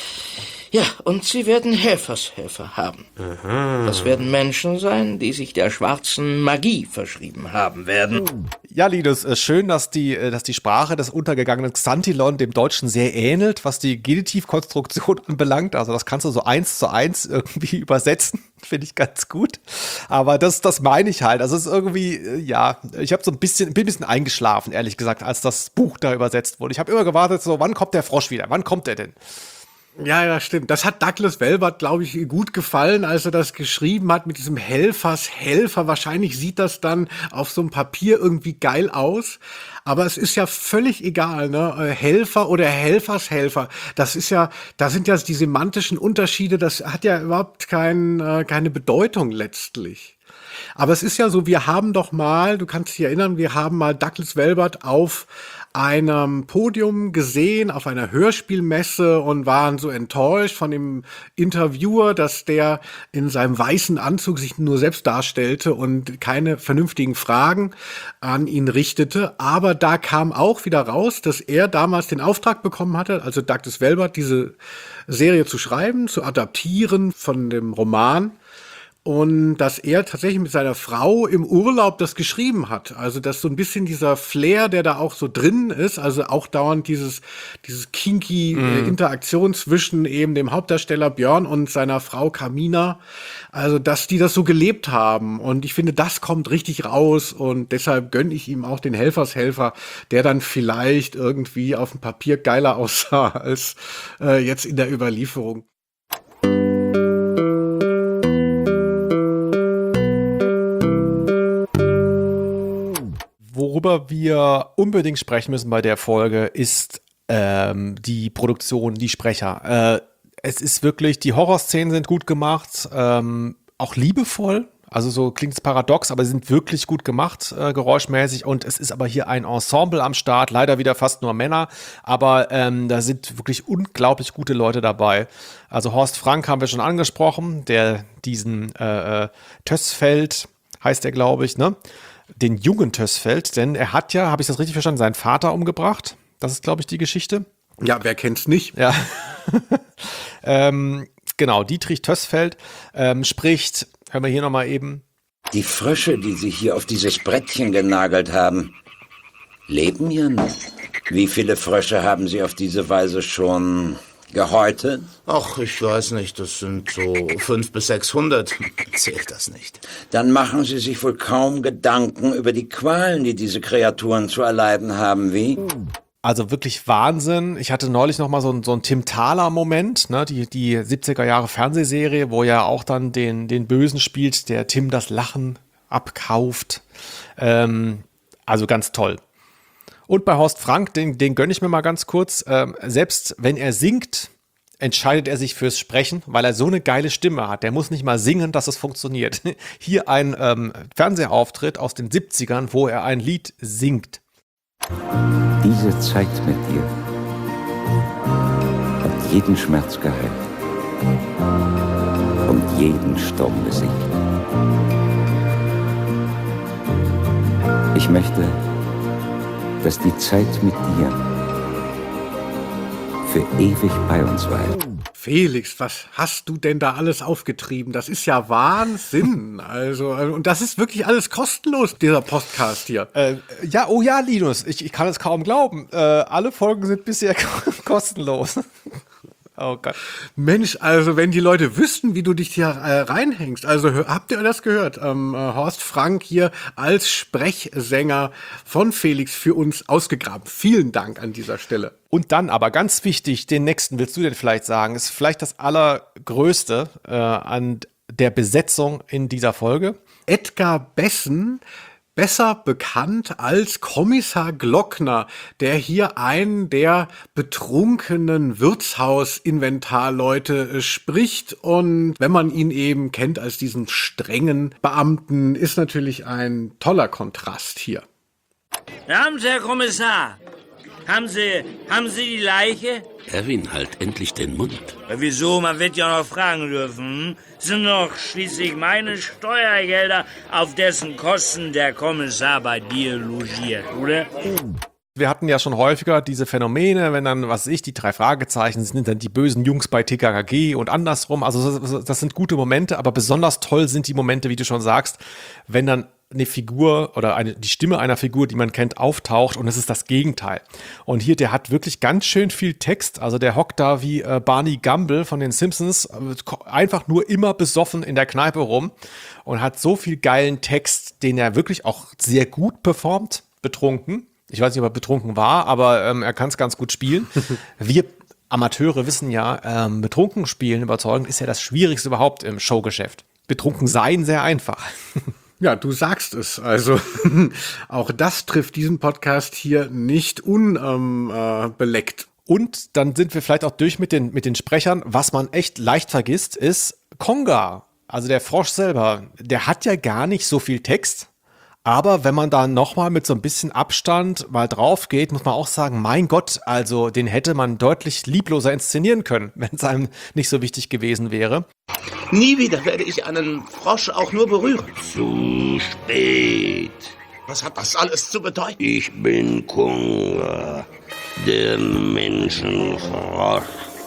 Ja, und sie werden Helfershelfer haben. Aha. Das werden Menschen sein, die sich der schwarzen Magie verschrieben haben werden. Ja, Linus, schön, dass die, dass die Sprache des untergegangenen Xantilon dem Deutschen sehr ähnelt, was die Genitivkonstruktion anbelangt. Also das kannst du so eins zu eins irgendwie übersetzen. Finde ich ganz gut. Aber das, das meine ich halt. Also es ist irgendwie, ja, ich habe so ein bisschen, bin ein bisschen eingeschlafen, ehrlich gesagt, als das Buch da übersetzt wurde. Ich habe immer gewartet, so, wann kommt der Frosch wieder? Wann kommt er denn? Ja, ja, stimmt. Das hat Douglas Welbert, glaube ich, gut gefallen, als er das geschrieben hat mit diesem Helfershelfer. Wahrscheinlich sieht das dann auf so einem Papier irgendwie geil aus. Aber es ist ja völlig egal, ne? Helfer oder Helfershelfer. Das ist ja, da sind ja die semantischen Unterschiede. Das hat ja überhaupt kein, äh, keine Bedeutung letztlich. Aber es ist ja so, wir haben doch mal, du kannst dich erinnern, wir haben mal Douglas Welbert auf einem Podium gesehen, auf einer Hörspielmesse und waren so enttäuscht von dem Interviewer, dass der in seinem weißen Anzug sich nur selbst darstellte und keine vernünftigen Fragen an ihn richtete. Aber da kam auch wieder raus, dass er damals den Auftrag bekommen hatte, also Douglas Welbert, diese Serie zu schreiben, zu adaptieren von dem Roman. Und dass er tatsächlich mit seiner Frau im Urlaub das geschrieben hat. Also dass so ein bisschen dieser Flair, der da auch so drin ist, also auch dauernd dieses dieses kinky mm. äh, Interaktion zwischen eben dem Hauptdarsteller Björn und seiner Frau Carmina, also dass die das so gelebt haben. Und ich finde, das kommt richtig raus und deshalb gönne ich ihm auch den Helfershelfer, der dann vielleicht irgendwie auf dem Papier geiler aussah als äh, jetzt in der Überlieferung. Worüber wir unbedingt sprechen müssen bei der Folge, ist ähm, die Produktion, die Sprecher. Äh, es ist wirklich, die Horrorszenen sind gut gemacht, ähm, auch liebevoll. Also so klingt es paradox, aber sie sind wirklich gut gemacht, äh, geräuschmäßig. Und es ist aber hier ein Ensemble am Start, leider wieder fast nur Männer. Aber ähm, da sind wirklich unglaublich gute Leute dabei. Also Horst Frank haben wir schon angesprochen, der diesen äh, Tössfeld, heißt er, glaube ich, ne? Den jungen Tössfeld, denn er hat ja, habe ich das richtig verstanden, seinen Vater umgebracht. Das ist, glaube ich, die Geschichte. Ja, wer kennt's nicht? Ja. ähm, genau, Dietrich Tössfeld ähm, spricht, hören wir hier nochmal eben. Die Frösche, die Sie hier auf dieses Brettchen genagelt haben, leben ja noch. Wie viele Frösche haben Sie auf diese Weise schon gehäutet? Ach, ich weiß nicht, das sind so fünf bis sechshundert. Zählt das nicht. Dann machen Sie sich wohl kaum Gedanken über die Qualen, die diese Kreaturen zu erleiden haben, wie? Also wirklich Wahnsinn. Ich hatte neulich noch mal so einen so einen Tim Thaler-Moment, ne? die, die siebziger Jahre Fernsehserie, wo er auch dann den, den Bösen spielt, der Tim das Lachen abkauft. Ähm, also ganz toll. Und bei Horst Frank, den, den gönne ich mir mal ganz kurz, ähm, selbst wenn er singt, entscheidet er sich fürs Sprechen, weil er so eine geile Stimme hat. Der muss nicht mal singen, dass es funktioniert. Hier ein ähm, Fernsehauftritt aus den siebzigern, wo er ein Lied singt. Diese Zeit mit dir hat jeden Schmerz geheilt und jeden Sturm besiegt. Ich möchte, dass die Zeit mit dir für ewig bei uns weilt. Felix, was hast du denn da alles aufgetrieben? Das ist ja Wahnsinn. Also, und das ist wirklich alles kostenlos, dieser Podcast hier. Äh, ja, oh ja, Linus, ich, ich kann es kaum glauben. Äh, alle Folgen sind bisher kostenlos. Oh Gott. Mensch, also wenn die Leute wüssten, wie du dich hier äh, reinhängst, also hör, habt ihr das gehört? Ähm, äh, Horst Frank hier als Sprechsänger von Felix für uns ausgegraben. Vielen Dank an dieser Stelle. Und dann aber ganz wichtig, den nächsten willst du denn vielleicht sagen, ist vielleicht das Allergrößte äh, an der Besetzung in dieser Folge. Edgar Bessen, besser bekannt als Kommissar Glockner, der hier einen der betrunkenen Wirtshausinventarleute äh, spricht. Und wenn man ihn eben kennt als diesen strengen Beamten, ist natürlich ein toller Kontrast hier. Haben Sie, Herr Kommissar, haben Sie, haben Sie die Leiche? Erwin, halt endlich den Mund. Ja, wieso? Man wird ja noch fragen dürfen. Hm? Sind doch schließlich meine Steuergelder, auf dessen Kosten der Kommissar bei dir logiert, oder? Wir hatten ja schon häufiger diese Phänomene, wenn dann, was weiß ich, die drei Fragezeichen sind dann die bösen Jungs bei T K K G und andersrum. Also das, das sind gute Momente, aber besonders toll sind die Momente, wie du schon sagst, wenn dann eine Figur oder eine, die Stimme einer Figur, die man kennt, auftaucht und es ist das Gegenteil. Und hier, der hat wirklich ganz schön viel Text. Also der hockt da wie äh, Barney Gumble von den Simpsons, einfach nur immer besoffen in der Kneipe rum und hat so viel geilen Text, den er wirklich auch sehr gut performt, betrunken. Ich weiß nicht, ob er betrunken war, aber ähm, er kann es ganz gut spielen. Wir Amateure wissen ja, ähm, betrunken spielen, überzeugen, ist ja das Schwierigste überhaupt im Showgeschäft. Betrunken sein sehr einfach. Ja, du sagst es. Also auch das trifft diesen Podcast hier nicht unbeleckt. Ähm, äh, Und dann sind wir vielleicht auch durch mit den, mit den Sprechern. Was man echt leicht vergisst, ist Konga. Also der Frosch selber, der hat ja gar nicht so viel Text. Aber wenn man da nochmal mit so ein bisschen Abstand mal drauf geht, muss man auch sagen, mein Gott, also den hätte man deutlich liebloser inszenieren können, wenn es einem nicht so wichtig gewesen wäre. Nie wieder werde ich einen Frosch auch nur berühren. Zu spät. Was hat das alles zu bedeuten? Ich bin Konga, der Menschenfrosch.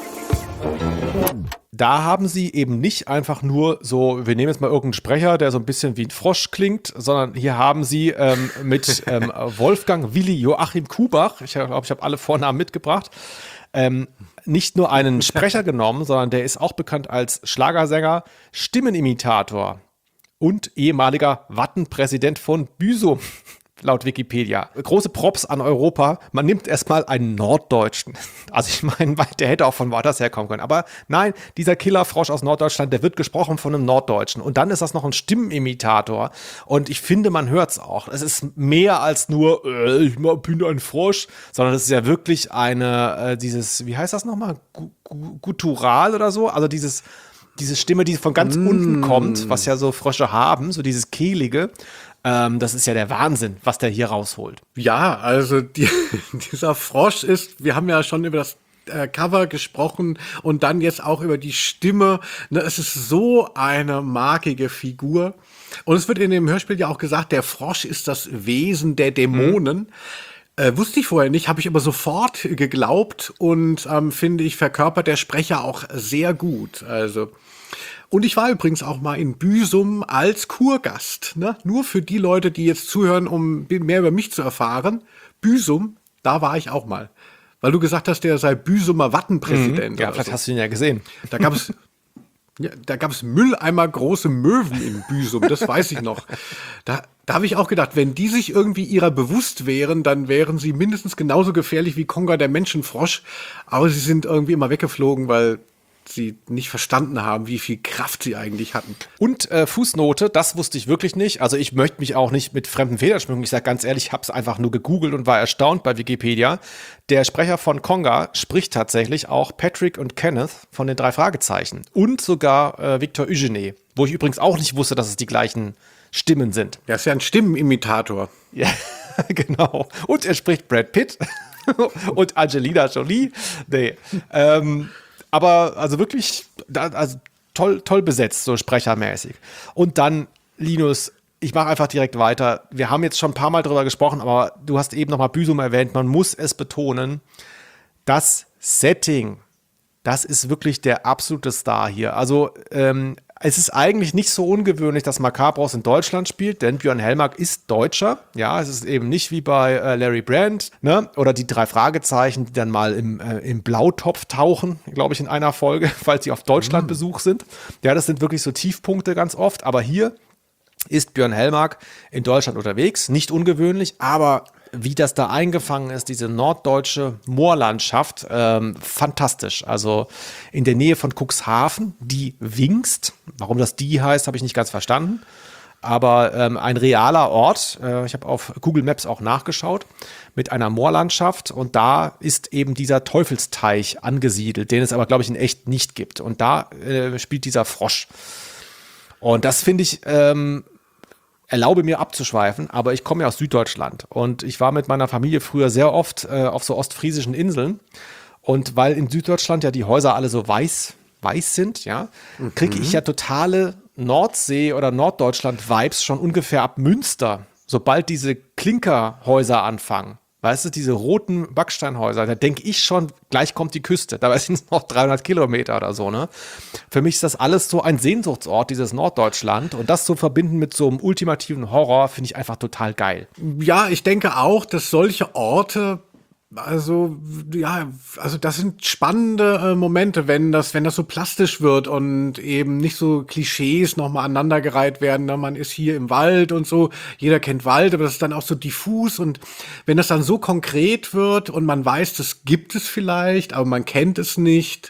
Da haben sie eben nicht einfach nur so, wir nehmen jetzt mal irgendeinen Sprecher, der so ein bisschen wie ein Frosch klingt, sondern hier haben sie ähm, mit ähm, Wolfgang Willi Joachim Kubach, ich glaube, ich habe alle Vornamen mitgebracht, ähm, nicht nur einen Sprecher genommen, sondern der ist auch bekannt als Schlagersänger, Stimmenimitator und ehemaliger Wattenpräsident von Büsum. Laut Wikipedia. Große Props an Europa. Man nimmt erstmal einen Norddeutschen. Also ich meine, der hätte auch von woanders herkommen können. Aber nein, dieser Killerfrosch aus Norddeutschland, der wird gesprochen von einem Norddeutschen. Und dann ist das noch ein Stimmenimitator. Und ich finde, man hört es auch. Es ist mehr als nur, äh, ich bin ein Frosch, sondern es ist ja wirklich eine, äh, dieses, wie heißt das nochmal? Gu- gu- Guttural oder so? Also dieses, diese Stimme, die von ganz mm. unten kommt, was ja so Frösche haben, so dieses Kehlige. Ähm, das ist ja der Wahnsinn, was der hier rausholt. Ja, also die, dieser Frosch ist, wir haben ja schon über das äh, Cover gesprochen und dann jetzt auch über die Stimme. Ne, es ist so eine markige Figur. Und es wird in dem Hörspiel ja auch gesagt, der Frosch ist das Wesen der Dämonen. Mhm. Äh, wusste ich vorher nicht, habe ich aber sofort geglaubt und ähm, finde ich, verkörpert der Sprecher auch sehr gut. Also und ich war übrigens auch mal in Büsum als Kurgast. Ne? Nur für die Leute, die jetzt zuhören, um mehr über mich zu erfahren. Büsum, da war ich auch mal. Weil du gesagt hast, der sei Büsumer Wattenpräsident. Mhm. Ja, vielleicht so. Hast du ihn ja gesehen. Da gab es ja, da gab es Mülleimer große Möwen in Büsum, das weiß ich noch. Da, da habe ich auch gedacht, wenn die sich irgendwie ihrer bewusst wären, dann wären sie mindestens genauso gefährlich wie Konga der Menschenfrosch. Aber sie sind irgendwie immer weggeflogen, weil sie nicht verstanden haben, wie viel Kraft sie eigentlich hatten. Und äh, Fußnote, das wusste ich wirklich nicht. Also ich möchte mich auch nicht mit fremden Federn schmücken. Ich sage ganz ehrlich, ich habe es einfach nur gegoogelt und war erstaunt bei Wikipedia. Der Sprecher von Konga spricht tatsächlich auch Patrick und Kenneth von den drei Fragezeichen. Und sogar äh, Victor Eugene, wo ich übrigens auch nicht wusste, dass es die gleichen Stimmen sind. Er ist ja ein Stimmenimitator. Ja, genau. Und er spricht Brad Pitt und Angelina Jolie. Nee, ähm... Aber also wirklich also toll, toll besetzt, so sprechermäßig. Und dann, Linus, ich mache einfach direkt weiter. Wir haben jetzt schon ein paar Mal drüber gesprochen, aber du hast eben noch mal Büsum erwähnt. Man muss es betonen, das Setting, das ist wirklich der absolute Star hier. Also ähm, es ist eigentlich nicht so ungewöhnlich, dass Macabros in Deutschland spielt, denn Björn Hellmark ist Deutscher. Ja, es ist eben nicht wie bei äh, Larry Brand, ne? Oder die drei Fragezeichen, die dann mal im, äh, im Blautopf tauchen, glaube ich, in einer Folge, falls sie auf Deutschlandbesuch sind. Ja, das sind wirklich so Tiefpunkte ganz oft. Aber hier ist Björn Hellmark in Deutschland unterwegs. Nicht ungewöhnlich, aber wie das da eingefangen ist, diese norddeutsche Moorlandschaft, ähm, fantastisch. Also in der Nähe von Cuxhaven, die Wingst. Warum das die heißt, habe ich nicht ganz verstanden. Aber ähm, ein realer Ort. Äh, ich habe auf Google Maps auch nachgeschaut mit einer Moorlandschaft. Und da ist eben dieser Teufelsteich angesiedelt, den es aber, glaube ich, in echt nicht gibt. Und da äh, spielt dieser Frosch. Und das finde ich... Ähm, erlaube mir abzuschweifen, aber ich komme ja aus Süddeutschland und ich war mit meiner Familie früher sehr oft äh, auf so ostfriesischen Inseln und weil in Süddeutschland ja die Häuser alle so weiß, weiß sind, ja, mhm. kriege ich ja totale Nordsee- oder Norddeutschland-Vibes schon ungefähr ab Münster, sobald diese Klinkerhäuser anfangen. Weißt du, diese roten Backsteinhäuser, da denke ich schon, gleich kommt die Küste. Dabei sind es noch dreihundert Kilometer oder so, ne? Für mich ist das alles so ein Sehnsuchtsort, dieses Norddeutschland. Und das zu verbinden mit so einem ultimativen Horror, finde ich einfach total geil. Ja, ich denke auch, dass solche Orte Also, ja, also das sind spannende äh, Momente, wenn das, wenn das so plastisch wird und eben nicht so Klischees nochmal aneinandergereiht werden. Ne? Man ist hier im Wald und so, jeder kennt Wald, aber das ist dann auch so diffus und wenn das dann so konkret wird und man weiß, das gibt es vielleicht, aber man kennt es nicht.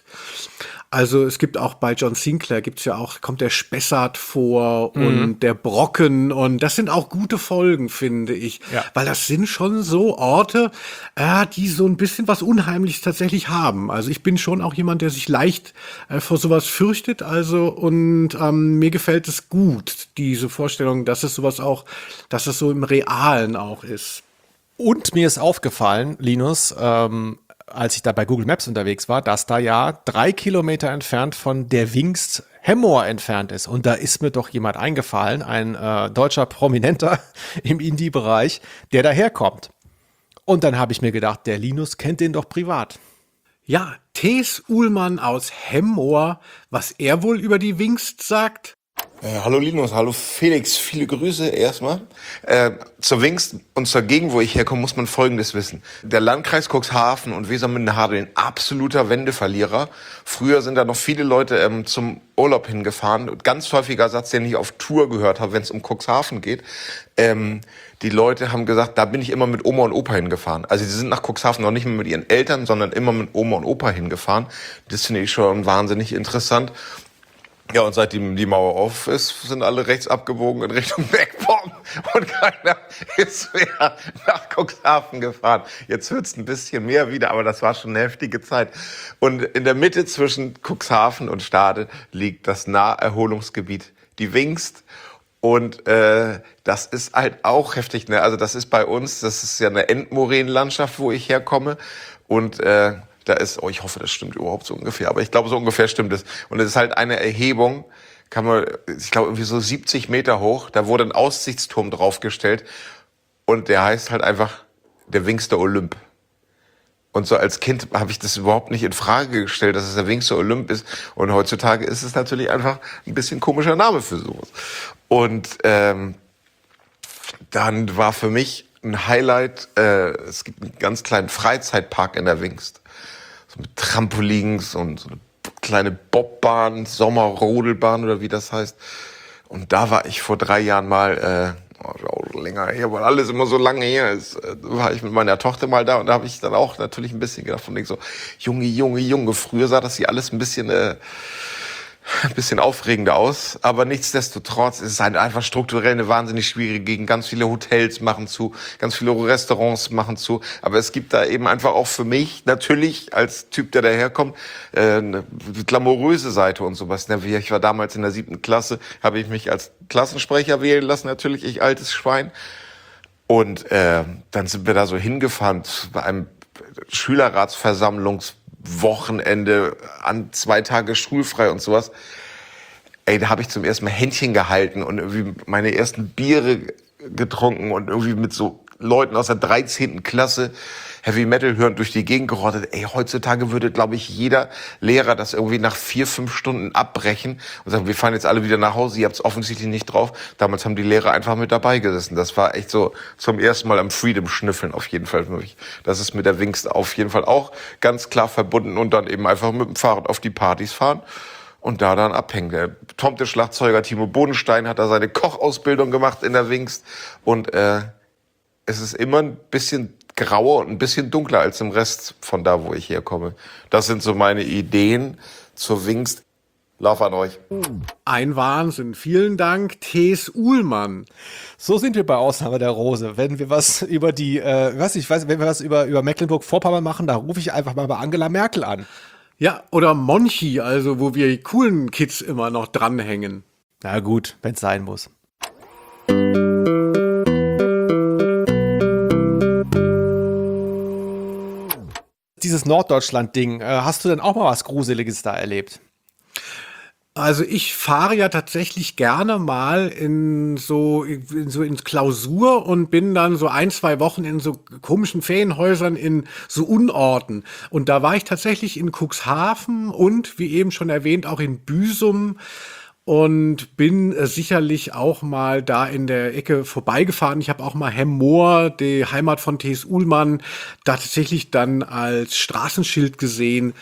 Also es gibt auch bei John Sinclair gibt's ja auch, kommt der Spessart vor Mhm. und der Brocken und das sind auch gute Folgen, finde ich. Ja. Weil das sind schon so Orte, äh, die so ein bisschen was Unheimliches tatsächlich haben. Also ich bin schon auch jemand, der sich leicht äh, vor sowas fürchtet. Also und ähm, mir gefällt es gut, diese Vorstellung, dass es sowas auch, dass es so im Realen auch ist. Und mir ist aufgefallen, Linus, ähm, als ich da bei Google Maps unterwegs war, dass da ja drei Kilometer entfernt von der Wingst Hemmoor entfernt ist. Und da ist mir doch jemand eingefallen, ein äh, deutscher Prominenter im Indie-Bereich, der daherkommt. Und dann habe ich mir gedacht, der Linus kennt den doch privat. Ja, Thees Uhlmann aus Hemmoor, was er wohl über die Wingst sagt? Äh, hallo Linus, hallo Felix, viele Grüße erstmal. Äh, zur Wingst und zur Gegend, wo ich herkomme, muss man Folgendes wissen. Der Landkreis Cuxhaven und Wesermünde-Hadeln, absoluter Wendeverlierer. Früher sind da noch viele Leute ähm, zum Urlaub hingefahren. Und ganz häufiger Satz, den ich auf Tour gehört habe, wenn es um Cuxhaven geht. Ähm, die Leute haben gesagt, da bin ich immer mit Oma und Opa hingefahren. Also die sind nach Cuxhaven noch nicht mehr mit ihren Eltern, sondern immer mit Oma und Opa hingefahren. Das finde ich schon wahnsinnig interessant. Ja, und seitdem die Mauer auf ist, sind alle rechts abgebogen in Richtung Beckborn und keiner ist mehr nach Cuxhaven gefahren. Jetzt wird's ein bisschen mehr wieder, aber das war schon eine heftige Zeit. Und in der Mitte zwischen Cuxhaven und Stade liegt das Naherholungsgebiet, die Wingst. Und äh, das ist halt auch heftig, ne? Also das ist bei uns, das ist ja eine Endmoränenlandschaft, wo ich herkomme. Und äh, da ist, oh, ich hoffe, das stimmt überhaupt so ungefähr, aber ich glaube, so ungefähr stimmt es. Und es ist halt eine Erhebung, kann man, ich glaube, irgendwie so siebzig Meter hoch. Da wurde ein Aussichtsturm draufgestellt und der heißt halt einfach der Wingster Olymp. Und so als Kind habe ich das überhaupt nicht in Frage gestellt, dass es der Wingster Olymp ist. Und heutzutage ist es natürlich einfach ein bisschen komischer Name für sowas. Und ähm, dann war für mich ein Highlight, äh, es gibt einen ganz kleinen Freizeitpark in der Wingst. So mit Trampolins und so eine kleine Bobbahn, Sommerrodelbahn oder wie das heißt. Und da war ich vor drei Jahren mal, äh, oh, länger her, weil alles immer so lange her ist, äh, war ich mit meiner Tochter mal da und da habe ich dann auch natürlich ein bisschen gedacht von denk so, Junge, Junge, Junge, früher sah das hier alles ein bisschen... Äh, ein bisschen aufregender aus, aber nichtsdestotrotz ist es halt einfach strukturell eine wahnsinnig schwierige Gegend. Ganz viele Hotels machen zu, ganz viele Restaurants machen zu, aber es gibt da eben einfach auch für mich natürlich als Typ, der daherkommt, äh, eine glamouröse Seite und sowas. Ich war damals in der siebten Klasse, habe ich mich als Klassensprecher wählen lassen, natürlich, ich altes Schwein. Und äh, dann sind wir da so hingefahren bei einem Schülerratsversammlungs Wochenende an zwei Tage schulfrei und sowas. Ey, da habe ich zum ersten Mal Händchen gehalten und irgendwie meine ersten Biere getrunken und irgendwie mit so Leuten aus der dreizehnten Klasse Heavy Metal hören durch die Gegend gerottet. Ey, heutzutage würde, glaube ich, jeder Lehrer das irgendwie nach vier, fünf Stunden abbrechen und sagen, wir fahren jetzt alle wieder nach Hause, ihr habt es offensichtlich nicht drauf. Damals haben die Lehrer einfach mit dabei gesessen. Das war echt so zum ersten Mal am Freedom schnüffeln auf jeden Fall für mich. Das ist mit der Wingst auf jeden Fall auch ganz klar verbunden und dann eben einfach mit dem Fahrrad auf die Partys fahren. Und da dann abhängen. Der Tomte-Schlagzeuger Timo Bodenstein hat da seine Kochausbildung gemacht in der Wingst. Und äh, es ist immer ein bisschen grauer und ein bisschen dunkler als im Rest von da, wo ich herkomme. Das sind so meine Ideen zur Wingst. Lauf an euch. Ein Wahnsinn. Vielen Dank, Thees Uhlmann. So sind wir bei Ausnahme der Rose. Wenn wir was über die, äh, was ich weiß, wenn wir was über, über Mecklenburg-Vorpommern machen, da rufe ich einfach mal bei Angela Merkel an. Ja, oder Monchi, also wo wir die coolen Kids immer noch dranhängen. Na gut, wenn's sein muss. Dieses Norddeutschland-Ding, äh, hast du denn auch mal was Gruseliges da erlebt? Also ich fahre ja tatsächlich gerne mal in so, in so in Klausur und bin dann so ein, zwei Wochen in so komischen Ferienhäusern in so Unorten. Und da war ich tatsächlich in Cuxhaven und wie eben schon erwähnt auch in Büsum. und bin äh, sicherlich auch mal da in der Ecke vorbeigefahren. Ich habe auch mal Hemmoor, die Heimat von T S. Uhlmann, da tatsächlich dann als Straßenschild gesehen.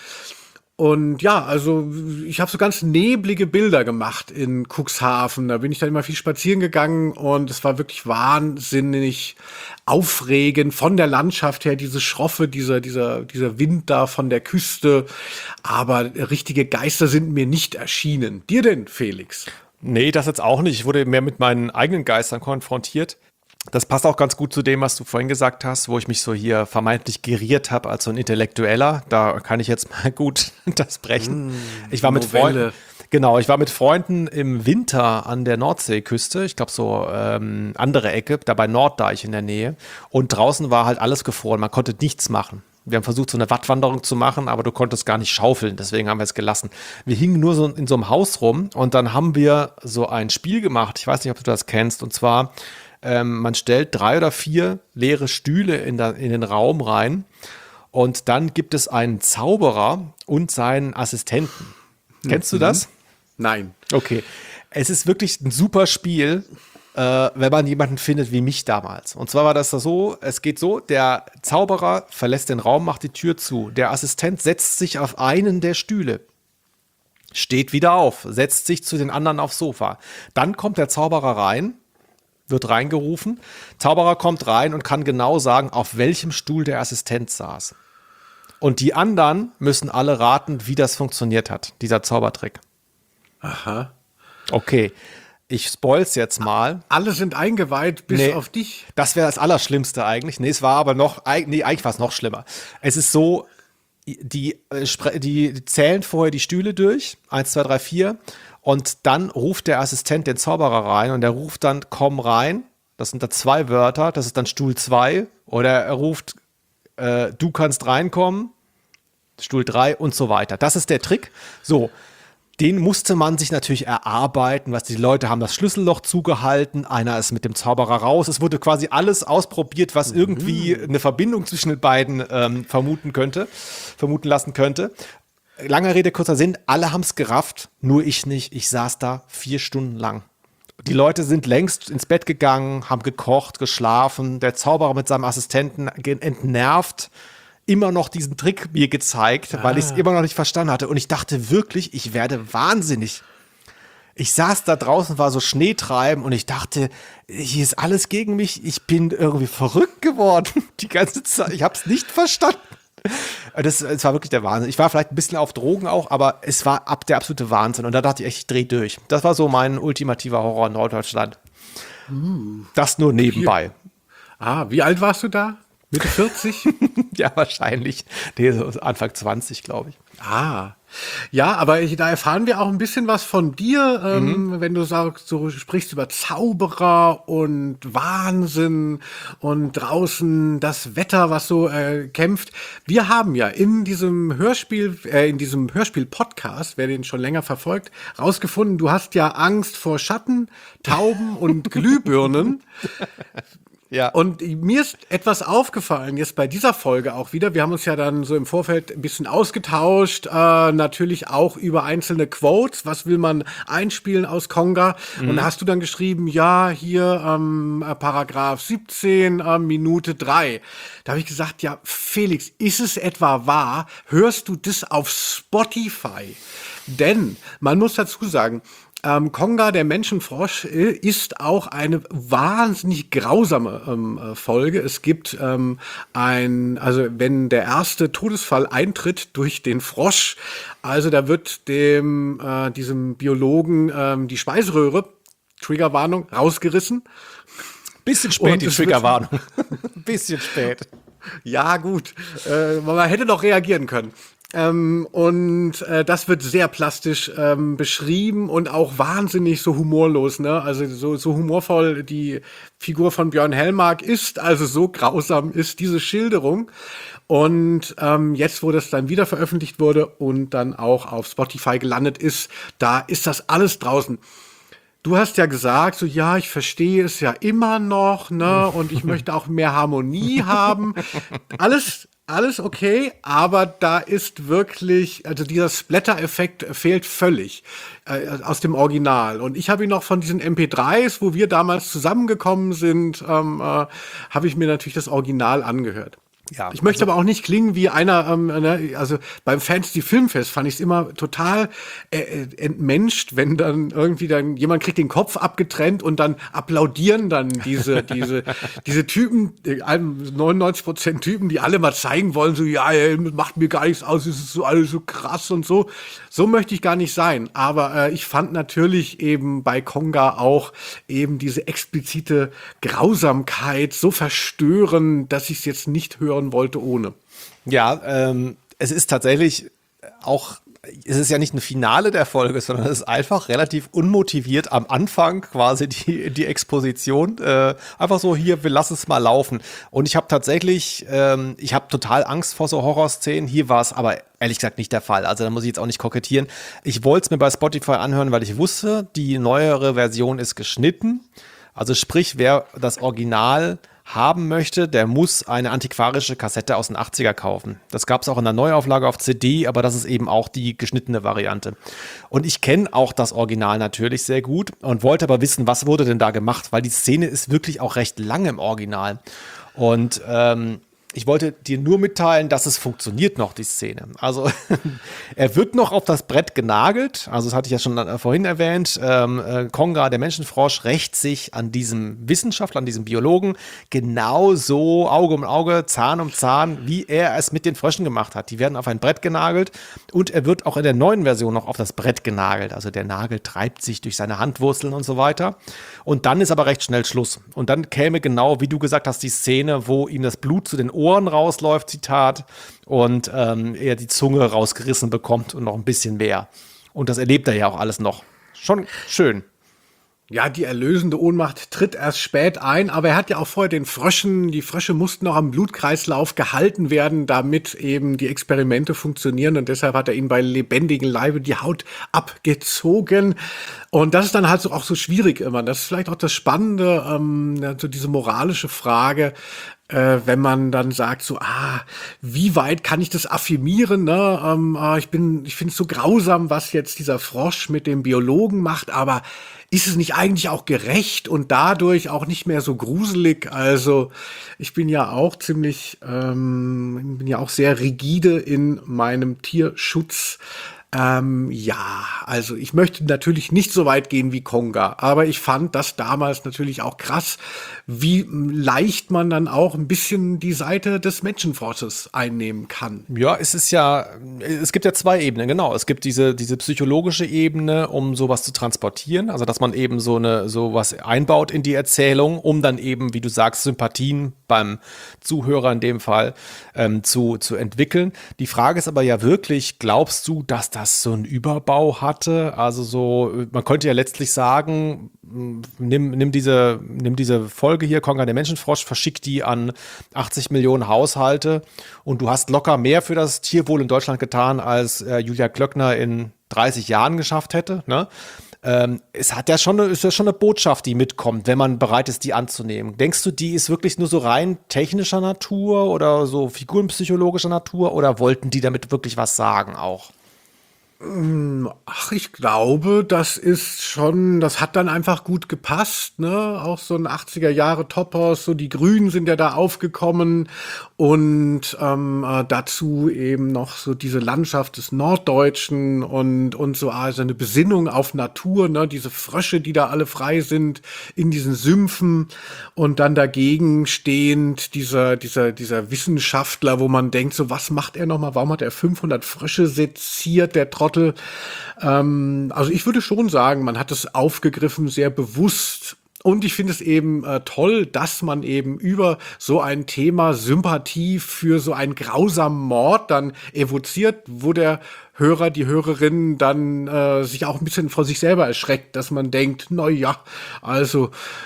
Und ja, also ich habe so ganz neblige Bilder gemacht in Cuxhaven. Da bin ich dann immer viel spazieren gegangen und es war wirklich wahnsinnig aufregend von der Landschaft her, diese Schroffe, dieser, dieser, dieser Wind da von der Küste. Aber richtige Geister sind mir nicht erschienen. Dir denn, Felix? Nee, das jetzt auch nicht. Ich wurde mehr mit meinen eigenen Geistern konfrontiert. Das passt auch ganz gut zu dem, was du vorhin gesagt hast, wo ich mich so hier vermeintlich geriert habe als so ein Intellektueller. Da kann ich jetzt mal gut das brechen. Mm, ich war mit Freunden, genau, ich war mit Freunden im Winter an der Nordseeküste. Ich glaube so ähm, andere Ecke, da bei Norddeich in der Nähe. Und draußen war halt alles gefroren. Man konnte nichts machen. Wir haben versucht, so eine Wattwanderung zu machen, aber du konntest gar nicht schaufeln. Deswegen haben wir es gelassen. Wir hingen nur so in so einem Haus rum und dann haben wir so ein Spiel gemacht. Ich weiß nicht, ob du das kennst. Und zwar Ähm, man stellt drei oder vier leere Stühle in, der, in den Raum rein und dann gibt es einen Zauberer und seinen Assistenten. Mhm. Kennst du das? Nein. Okay. Es ist wirklich ein super Spiel, äh, wenn man jemanden findet wie mich damals. Und zwar war das so, es geht so, der Zauberer verlässt den Raum, macht die Tür zu. Der Assistent setzt sich auf einen der Stühle. Steht wieder auf, setzt sich zu den anderen aufs Sofa. Dann kommt der Zauberer rein, wird reingerufen. Zauberer kommt rein und kann genau sagen, auf welchem Stuhl der Assistent saß. Und die anderen müssen alle raten, wie das funktioniert hat, dieser Zaubertrick. Aha. Okay, ich spoil's jetzt mal. Alle sind eingeweiht, bis nee, auf dich. Das wäre das Allerschlimmste eigentlich. Nee, es war aber noch, nee, eigentlich war es noch schlimmer. Es ist so, die, die zählen vorher die Stühle durch, eins, zwei, drei, vier, und dann ruft der Assistent den Zauberer rein und der ruft dann, komm rein. Das sind da zwei Wörter, das ist dann Stuhl zwei. Oder er ruft, äh, du kannst reinkommen, Stuhl drei und so weiter. Das ist der Trick. So, den musste man sich natürlich erarbeiten. Was die Leute haben das Schlüsselloch zugehalten, einer ist mit dem Zauberer raus. Es wurde quasi alles ausprobiert, was irgendwie eine Verbindung zwischen den beiden ähm, vermuten könnte, vermuten lassen könnte. Lange Rede, kurzer Sinn, alle haben es gerafft, nur ich nicht. Ich saß da vier Stunden lang. Die Leute sind längst ins Bett gegangen, haben gekocht, geschlafen. Der Zauberer mit seinem Assistenten entnervt immer noch diesen Trick mir gezeigt, ah. weil ich es immer noch nicht verstanden hatte. Und ich dachte wirklich, ich werde wahnsinnig. Ich saß da draußen, war so Schneetreiben und ich dachte, hier ist alles gegen mich. Ich bin irgendwie verrückt geworden die ganze Zeit. Ich habe es nicht verstanden. Das, das war wirklich der Wahnsinn. Ich war vielleicht ein bisschen auf Drogen auch, aber es war ab der absolute Wahnsinn. Und da dachte ich echt, ich dreh durch. Das war so mein ultimativer Horror in Norddeutschland. Uh, das nur nebenbei. Wie, ah, wie alt warst du da? Mitte vierzig? Ja, wahrscheinlich. Nee, so Anfang zwanzig, glaube ich. Ah, ja, aber ich, da erfahren wir auch ein bisschen was von dir, ähm, mhm. wenn du sagst, so sprichst über Zauberer und Wahnsinn und draußen das Wetter, was so äh, kämpft. Wir haben ja in diesem Hörspiel, äh, in diesem Hörspiel-Podcast, wer den schon länger verfolgt, rausgefunden, du hast ja Angst vor Schatten, Tauben und Glühbirnen. Ja. Und mir ist etwas aufgefallen, jetzt bei dieser Folge auch wieder. Wir haben uns ja dann so im Vorfeld ein bisschen ausgetauscht, äh, natürlich auch über einzelne Quotes. Was will man einspielen aus Konga? Mhm. Und da hast du dann geschrieben, ja, hier ähm, Paragraph siebzehn, äh, Minute drei. Da habe ich gesagt, ja, Felix, ist es etwa wahr? Hörst du das auf Spotify? Denn man muss dazu sagen, Ähm, Konga, der Menschenfrosch, äh, ist auch eine wahnsinnig grausame ähm, Folge. Es gibt ähm, ein, also wenn der erste Todesfall eintritt durch den Frosch, also da wird dem äh, diesem Biologen ähm, die Speiseröhre, Triggerwarnung, rausgerissen. Bisschen spät, Und die Triggerwarnung. Bisschen spät. Ja, gut. Äh, man hätte doch reagieren können. Ähm, und äh, das wird sehr plastisch ähm, beschrieben und auch wahnsinnig so humorlos, ne? Also so, so humorvoll die Figur von Björn Hellmark ist, also so grausam ist diese Schilderung. Und ähm, jetzt, wo das dann wieder veröffentlicht wurde und dann auch auf Spotify gelandet ist, da ist das alles draußen. Du hast ja gesagt, so ja, ich verstehe es ja immer noch, ne, und ich möchte auch mehr Harmonie haben. Alles alles okay, aber da ist wirklich, also dieser Splatter-Effekt fehlt völlig äh, aus dem Original. Und ich habe ihn noch von diesen M P dreis, wo wir damals zusammengekommen sind, ähm, äh, habe ich mir natürlich das Original angehört. Ja, ich möchte also, aber auch nicht klingen wie einer, ähm, ne, also beim Fantasy Filmfest fand ich es immer total äh, entmenscht, wenn dann irgendwie dann jemand kriegt den Kopf abgetrennt und dann applaudieren dann diese diese diese Typen, neunundneunzig Prozent Typen, die alle mal zeigen wollen, so ja, ey, macht mir gar nichts aus, es ist so alles so krass und so. So möchte ich gar nicht sein. Aber äh, ich fand natürlich eben bei Konga auch eben diese explizite Grausamkeit so verstörend, dass ich es jetzt nicht hören wollte ohne. Ja, ähm, es ist tatsächlich auch, es ist ja nicht ein Finale der Folge, sondern es ist einfach relativ unmotiviert am Anfang quasi die, die Exposition. Äh, einfach so, hier, wir lassen es mal laufen. Und ich habe tatsächlich, ähm, ich habe total Angst vor so Horrorszenen. Hier war es aber ehrlich gesagt nicht der Fall. Also da muss ich jetzt auch nicht kokettieren. Ich wollte es mir bei Spotify anhören, weil ich wusste, die neuere Version ist geschnitten. Also sprich, wer das Original haben möchte, der muss eine antiquarische Kassette aus den achtziger kaufen. Das gab es auch in der Neuauflage auf C D, aber das ist eben auch die geschnittene Variante. Und ich kenne auch das Original natürlich sehr gut und wollte aber wissen, was wurde denn da gemacht, weil die Szene ist wirklich auch recht lang im Original. Und ähm, ich wollte dir nur mitteilen, dass es funktioniert noch, die Szene. Also er wird noch auf das Brett genagelt. Also das hatte ich ja schon äh, vorhin erwähnt. Ähm, äh, Konga, der Menschenfrosch, rächt sich an diesem Wissenschaftler, an diesem Biologen genauso Auge um Auge, Zahn um Zahn, wie er es mit den Fröschen gemacht hat. Die werden auf ein Brett genagelt und er wird auch in der neuen Version noch auf das Brett genagelt. Also der Nagel treibt sich durch seine Handwurzeln und so weiter. Und dann ist aber recht schnell Schluss. Und dann käme genau, wie du gesagt hast, die Szene, wo ihm das Blut zu den Ohren rausläuft, Zitat, und ähm, er die Zunge rausgerissen bekommt und noch ein bisschen mehr. Und das erlebt er ja auch alles noch. Schon schön. Ja, die erlösende Ohnmacht tritt erst spät ein, aber er hat ja auch vorher den Fröschen, die Frösche mussten noch am Blutkreislauf gehalten werden, damit eben die Experimente funktionieren und deshalb hat er ihnen bei lebendigem Leibe die Haut abgezogen und das ist dann halt so, auch so schwierig immer. Das ist vielleicht auch das Spannende, ähm, so diese moralische Frage, äh, wenn man dann sagt so, ah, wie weit kann ich das affirmieren, ne? Ähm, ah, ich bin, ich finde es so grausam, was jetzt dieser Frosch mit dem Biologen macht, aber ist es nicht eigentlich auch gerecht und dadurch auch nicht mehr so gruselig? Also ich bin ja auch ziemlich, ähm, bin ja auch sehr rigide in meinem Tierschutz. Ähm, ja, also ich möchte natürlich nicht so weit gehen wie Konga, aber ich fand das damals natürlich auch krass, wie leicht man dann auch ein bisschen die Seite des Menschenfrosches einnehmen kann. Ja, es ist ja, es gibt ja zwei Ebenen, genau. Es gibt diese, diese psychologische Ebene, um sowas zu transportieren, also dass man eben so eine, sowas einbaut in die Erzählung, um dann eben, wie du sagst, Sympathien beim Zuhörer in dem Fall ähm, zu, zu entwickeln. Die Frage ist aber ja wirklich, glaubst du, dass das so einen Überbau hatte? Also so, man könnte ja letztlich sagen, nimm, nimm diese, nimm diese Folge hier, Konga der Menschenfrosch, verschick die an achtzig Millionen Haushalte und du hast locker mehr für das Tierwohl in Deutschland getan, als äh, Julia Klöckner in dreißig Jahren geschafft hätte, ne? Ähm, es hat ja schon eine, ist ja schon eine Botschaft, die mitkommt, wenn man bereit ist, die anzunehmen. Denkst du, die ist wirklich nur so rein technischer Natur oder so figurenpsychologischer Natur oder wollten die damit wirklich was sagen auch? Ach, ich glaube, das ist schon, das hat dann einfach gut gepasst, ne? Auch so ein achtziger Jahre Topos, so die Grünen sind ja da aufgekommen und ähm, äh, dazu eben noch so diese Landschaft des Norddeutschen und und so, also eine Besinnung auf Natur, ne? Diese Frösche, die da alle frei sind in diesen Sümpfen und dann dagegen stehend dieser dieser dieser Wissenschaftler, wo man denkt, so was macht er nochmal? Warum hat er fünfhundert Frösche seziert, der Trottel? Ähm, also ich würde schon sagen, man hat es aufgegriffen, sehr bewusst. Und ich finde es eben äh, toll, dass man eben über so ein Thema Sympathie für so einen grausamen Mord dann evoziert, wo der Hörer, die Hörerin dann äh, sich auch ein bisschen vor sich selber erschreckt, dass man denkt, na ja, also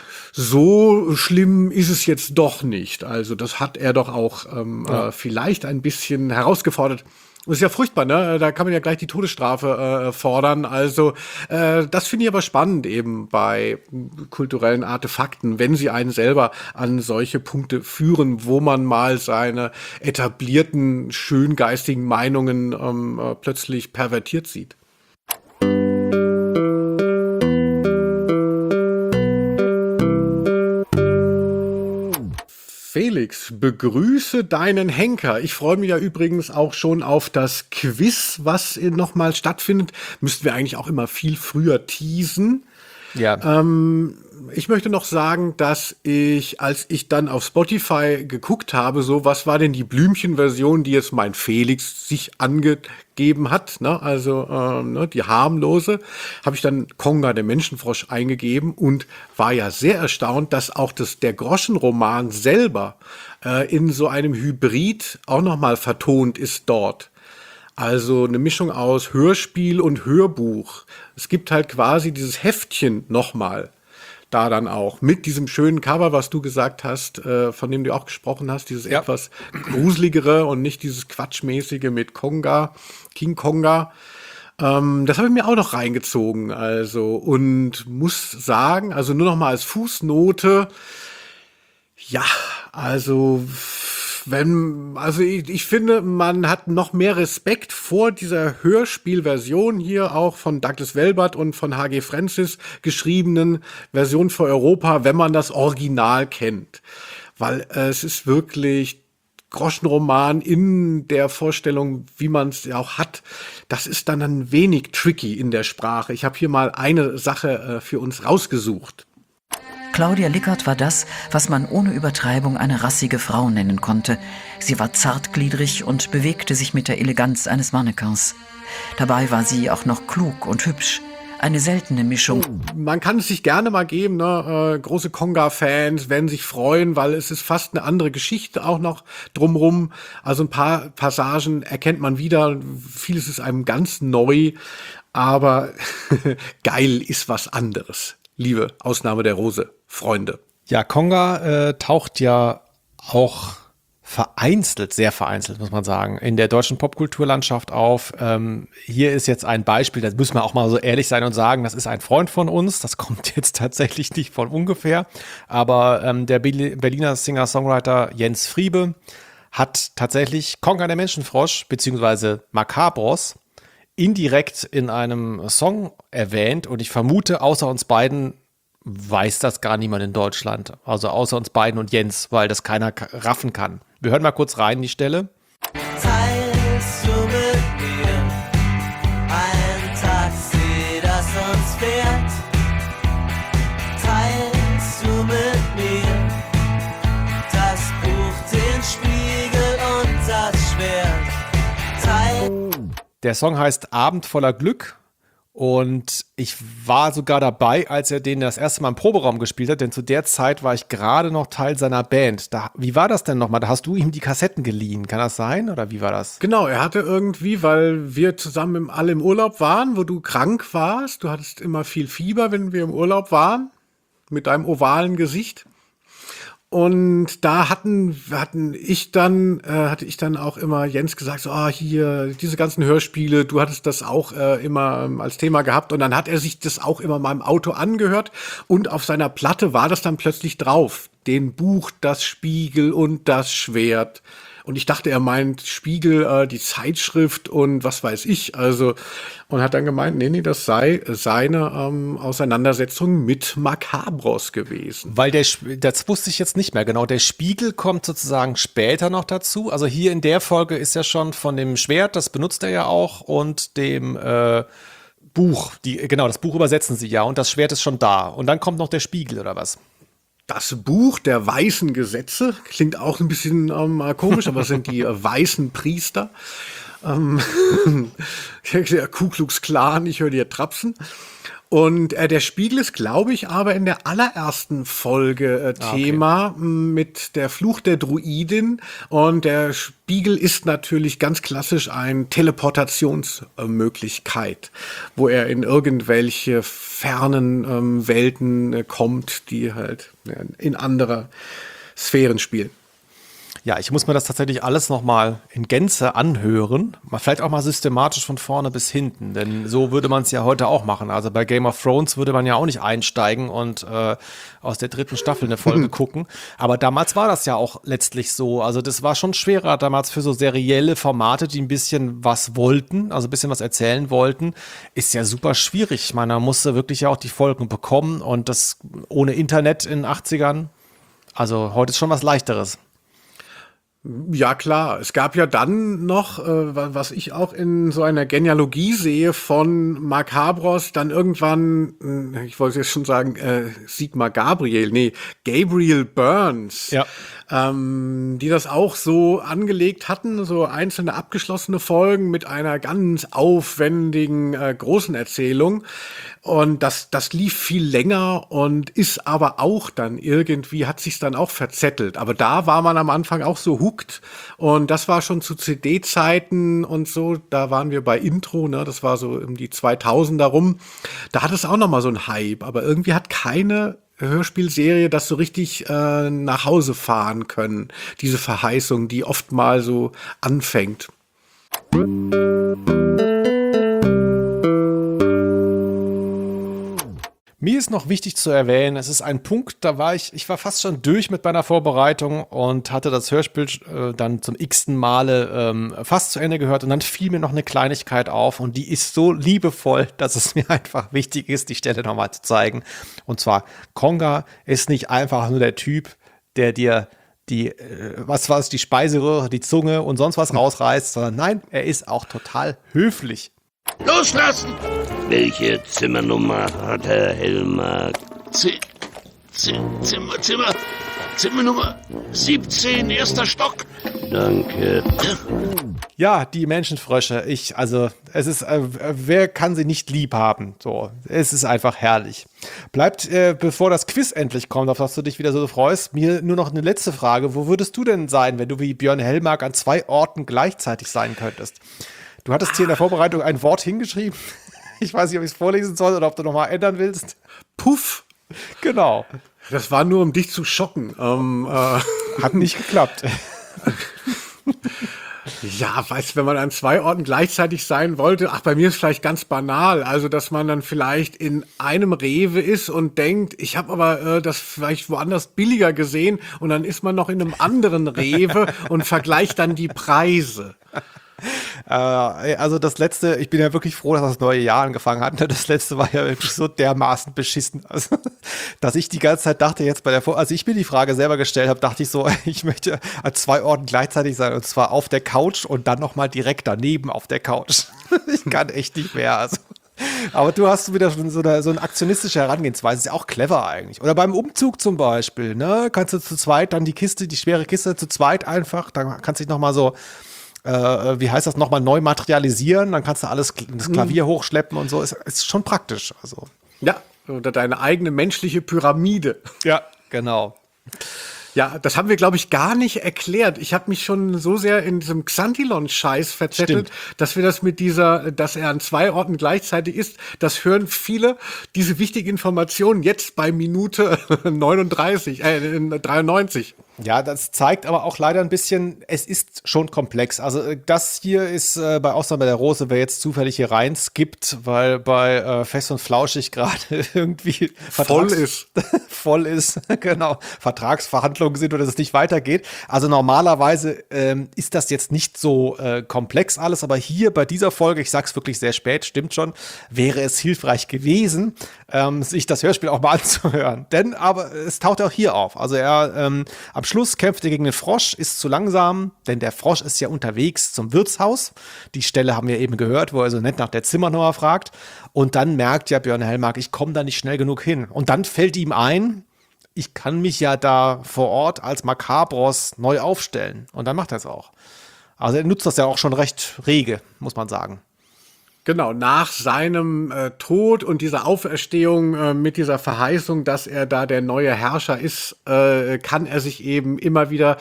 so schlimm ist es jetzt doch nicht. Also das hat er doch auch ähm, ja. äh, vielleicht ein bisschen herausgefordert. Das ist ja furchtbar, ne? Da kann man ja gleich die Todesstrafe äh, fordern. Also äh, das finde ich aber spannend eben bei kulturellen Artefakten, wenn sie einen selber an solche Punkte führen, wo man mal seine etablierten, schöngeistigen Meinungen ähm, äh, plötzlich pervertiert sieht. Felix, begrüße deinen Henker. Ich freue mich ja übrigens auch schon auf das Quiz, was nochmal stattfindet. Müssten wir eigentlich auch immer viel früher teasen. Ja. Ähm, ich möchte noch sagen, dass ich, als ich dann auf Spotify geguckt habe, so was war denn die Blümchen-Version, die jetzt mein Felix sich angegeben hat, ne? Also ähm, ne, die harmlose, habe ich dann Konga, der Menschenfrosch, eingegeben und war ja sehr erstaunt, dass auch das, der Groschenroman selber äh, in so einem Hybrid auch nochmal vertont ist dort. Also eine Mischung aus Hörspiel und Hörbuch. Es gibt halt quasi dieses Heftchen nochmal da dann auch mit diesem schönen Cover, was du gesagt hast, äh, von dem du auch gesprochen hast, dieses ja. etwas gruseligere und nicht dieses Quatschmäßige mit Konga, King Konga. Ähm, das habe ich mir auch noch reingezogen, also, und muss sagen, also nur noch mal als Fußnote, ja, also wenn, also ich, ich finde, man hat noch mehr Respekt vor dieser Hörspielversion hier auch von Douglas Welbert und von H G Francis geschriebenen Version für Europa, wenn man das Original kennt. Weil äh, es ist wirklich Groschenroman in der Vorstellung, wie man es ja auch hat. Das ist dann ein wenig tricky in der Sprache. Ich habe hier mal eine Sache äh, für uns rausgesucht. Claudia Lickert war das, was man ohne Übertreibung eine rassige Frau nennen konnte. Sie war zartgliedrig und bewegte sich mit der Eleganz eines Mannequins. Dabei war sie auch noch klug und hübsch. Eine seltene Mischung. Man kann es sich gerne mal geben, ne? Äh, große Konga-Fans werden sich freuen, weil es ist fast eine andere Geschichte auch noch drumrum. Also ein paar Passagen erkennt man wieder. Vieles ist einem ganz neu, aber geil ist was anderes. Liebe Ausnahme der Rose, Freunde. Ja, Konga äh, taucht ja auch vereinzelt, sehr vereinzelt, muss man sagen, in der deutschen Popkulturlandschaft auf. Ähm, hier ist jetzt ein Beispiel, da müssen wir auch mal so ehrlich sein und sagen, das ist ein Freund von uns, das kommt jetzt tatsächlich nicht von ungefähr, aber ähm, der Berliner Singer-Songwriter Jens Friebe hat tatsächlich Konga, der Menschenfrosch, beziehungsweise Macabros, indirekt in einem Song erwähnt und ich vermute, außer uns beiden weiß das gar niemand in Deutschland. Also außer uns beiden und Jens, weil das keiner raffen kann. Wir hören mal kurz rein, die Stelle. Teilst du mit mir ein Taxi, das uns fährt? Teilst du mit mir das Buch, den Spiegel und das Schwert? Teil Der Song heißt Abend voller Glück und ich war sogar dabei, als er den das erste Mal im Proberaum gespielt hat, denn zu der Zeit war ich gerade noch Teil seiner Band. Da, wie war das denn nochmal? Da hast du ihm die Kassetten geliehen, kann das sein oder wie war das? Genau, er hatte irgendwie, weil wir zusammen im, alle im Urlaub waren, wo du krank warst, du hattest immer viel Fieber, wenn wir im Urlaub waren, mit deinem ovalen Gesicht. Und da hatten, hatten ich dann, äh, hatte ich dann auch immer Jens gesagt, so, ah, hier, diese ganzen Hörspiele, du hattest das auch äh, immer ähm, als Thema gehabt. Und dann hat er sich das auch immer mal im Auto angehört. Und auf seiner Platte war das dann plötzlich drauf. Den Buch, das Spiegel und das Schwert. Und ich dachte, er meint Spiegel, äh, die Zeitschrift und was weiß ich. Also, und hat dann gemeint, nee, nee, das sei seine ähm, Auseinandersetzung mit Macabros gewesen. Weil der, das wusste ich jetzt nicht mehr genau. Der Spiegel kommt sozusagen später noch dazu. Also hier in der Folge ist ja schon von dem Schwert, das benutzt er ja auch, und dem äh, Buch, die, genau, das Buch übersetzen sie ja und das Schwert ist schon da. Und dann kommt noch der Spiegel oder was? Das Buch der weißen Gesetze klingt auch ein bisschen ähm, komisch, aber es sind die äh, weißen Priester. Ähm, der Ku Klux Klan, ich höre dir trapsen. Und äh, der Spiegel ist, glaube ich, aber in der allerersten Folge äh, Thema okay. mit der Fluch der Druidin. Und der Spiegel ist natürlich ganz klassisch eine Teleportationsmöglichkeit, wo er in irgendwelche fernen ähm, Welten äh, kommt, die halt äh, in anderer Sphären spielen. Ja, ich muss mir das tatsächlich alles nochmal in Gänze anhören. Mal vielleicht auch mal systematisch von vorne bis hinten. Denn so würde man es ja heute auch machen. Also bei Game of Thrones würde man ja auch nicht einsteigen und äh, aus der dritten Staffel eine Folge gucken. Aber damals war das ja auch letztlich so. Also das war schon schwerer damals für so serielle Formate, die ein bisschen was wollten, also ein bisschen was erzählen wollten. Ist ja super schwierig. Ich meine, man musste wirklich ja auch die Folgen bekommen und das ohne Internet in den achtzigern. Also heute ist schon was Leichteres. Ja, klar. Es gab ja dann noch, äh, was ich auch in so einer Genealogie sehe von Macabros, dann irgendwann, äh, ich wollte jetzt schon sagen, äh, Sigmar Gabriel, nee, Gabriel Burns. Ja. Ähm, die das auch so angelegt hatten, so einzelne abgeschlossene Folgen mit einer ganz aufwendigen, äh, großen Erzählung. Und das, das lief viel länger und ist aber auch dann irgendwie, hat sich's dann auch verzettelt. Aber da war man am Anfang auch so hooked. Und das war schon zu C D-Zeiten und so. Da waren wir bei Intro, ne? Das war so um die zweitausender rum. Da hat es auch noch mal so einen Hype. Aber irgendwie hat keine Hörspielserie das so richtig äh, nach Hause fahren können. Diese Verheißung, die oft mal so anfängt. Mir ist noch wichtig zu erwähnen, es ist ein Punkt, da war ich, ich war fast schon durch mit meiner Vorbereitung und hatte das Hörspiel äh, dann zum x-ten Male ähm, fast zu Ende gehört und dann fiel mir noch eine Kleinigkeit auf und die ist so liebevoll, dass es mir einfach wichtig ist, die Stelle nochmal zu zeigen. Und zwar, Konga ist nicht einfach nur der Typ, der dir die, äh, was war es, die Speiseröhre, die Zunge und sonst was rausreißt, sondern nein, er ist auch total höflich. Loslassen! Welche Zimmernummer hat Herr Helmer? Z Z Zimmer, Zimmer, Zimmernummer siebzehn, erster Stock. Danke. Ja, die Menschenfrösche. Ich, also, es ist, äh, wer kann sie nicht lieb haben? So, es ist einfach herrlich. Bleibt, äh, bevor das Quiz endlich kommt, auf das du dich wieder so freust, mir nur noch eine letzte Frage. Wo würdest du denn sein, wenn du wie Björn Hellmark an zwei Orten gleichzeitig sein könntest? Du hattest hier in der Vorbereitung ein Wort hingeschrieben. Ich weiß nicht, ob ich es vorlesen soll oder ob du nochmal ändern willst. Puff. Genau. Das war nur, um dich zu schocken. Ähm, äh. Hat nicht geklappt. Ja, weißt du, wenn man an zwei Orten gleichzeitig sein wollte, ach, bei mir ist vielleicht ganz banal, also dass man dann vielleicht in einem Rewe ist und denkt, ich habe aber äh, das vielleicht woanders billiger gesehen und dann ist man noch in einem anderen Rewe und vergleicht dann die Preise. Äh, also das letzte, ich bin ja wirklich froh, dass das neue Jahr angefangen hat. Das letzte war ja wirklich so dermaßen beschissen. Also, dass ich die ganze Zeit dachte jetzt bei der Vor- also ich mir die Frage selber gestellt habe, dachte ich so, ich möchte an zwei Orten gleichzeitig sein und zwar auf der Couch und dann nochmal direkt daneben auf der Couch. Ich kann echt nicht mehr, also. Aber du hast wieder schon so eine, so eine aktionistische Herangehensweise, ist ja auch clever eigentlich. Oder beim Umzug zum Beispiel, ne, kannst du zu zweit dann die Kiste, die schwere Kiste zu zweit einfach, dann kannst du dich nochmal so Äh, wie heißt das, nochmal neu materialisieren, dann kannst du alles, das Klavier mhm. hochschleppen und so, ist, ist schon praktisch. Also. Ja, oder deine eigene menschliche Pyramide. Ja, genau. Ja, das haben wir, glaube ich, gar nicht erklärt. Ich habe mich schon so sehr in diesem Xantilon-Scheiß verzettelt, Stimmt. dass wir das mit dieser, dass er an zwei Orten gleichzeitig ist, das hören viele, diese wichtige Information jetzt bei Minute neununddreißig, äh, dreiundneunzig. Ja, das zeigt aber auch leider ein bisschen, es ist schon komplex. Also das hier ist äh, bei Ausnahme der Rose, wer jetzt zufällig hier rein skippt, weil bei äh, Fest und Flauschig gerade irgendwie voll ist. voll ist, genau, Vertragsverhandlungen sind oder es nicht weitergeht. Also normalerweise ähm, ist das jetzt nicht so äh, komplex alles, aber hier bei dieser Folge, ich sag's wirklich sehr spät, stimmt schon, wäre es hilfreich gewesen, ähm, sich das Hörspiel auch mal anzuhören. Denn aber es taucht auch hier auf. Also er ähm, am Schluss kämpft er gegen den Frosch, ist zu langsam, denn der Frosch ist ja unterwegs zum Wirtshaus. Die Stelle haben wir eben gehört, wo er so nett nach der Zimmernummer fragt. Und dann merkt ja Björn Hellmark, ich komme da nicht schnell genug hin. Und dann fällt ihm ein, ich kann mich ja da vor Ort als Macabros neu aufstellen. Und dann macht er es auch. Also er nutzt das ja auch schon recht rege, muss man sagen. Genau, nach seinem äh, Tod und dieser Auferstehung äh, mit dieser Verheißung, dass er da der neue Herrscher ist, äh, kann er sich eben immer wieder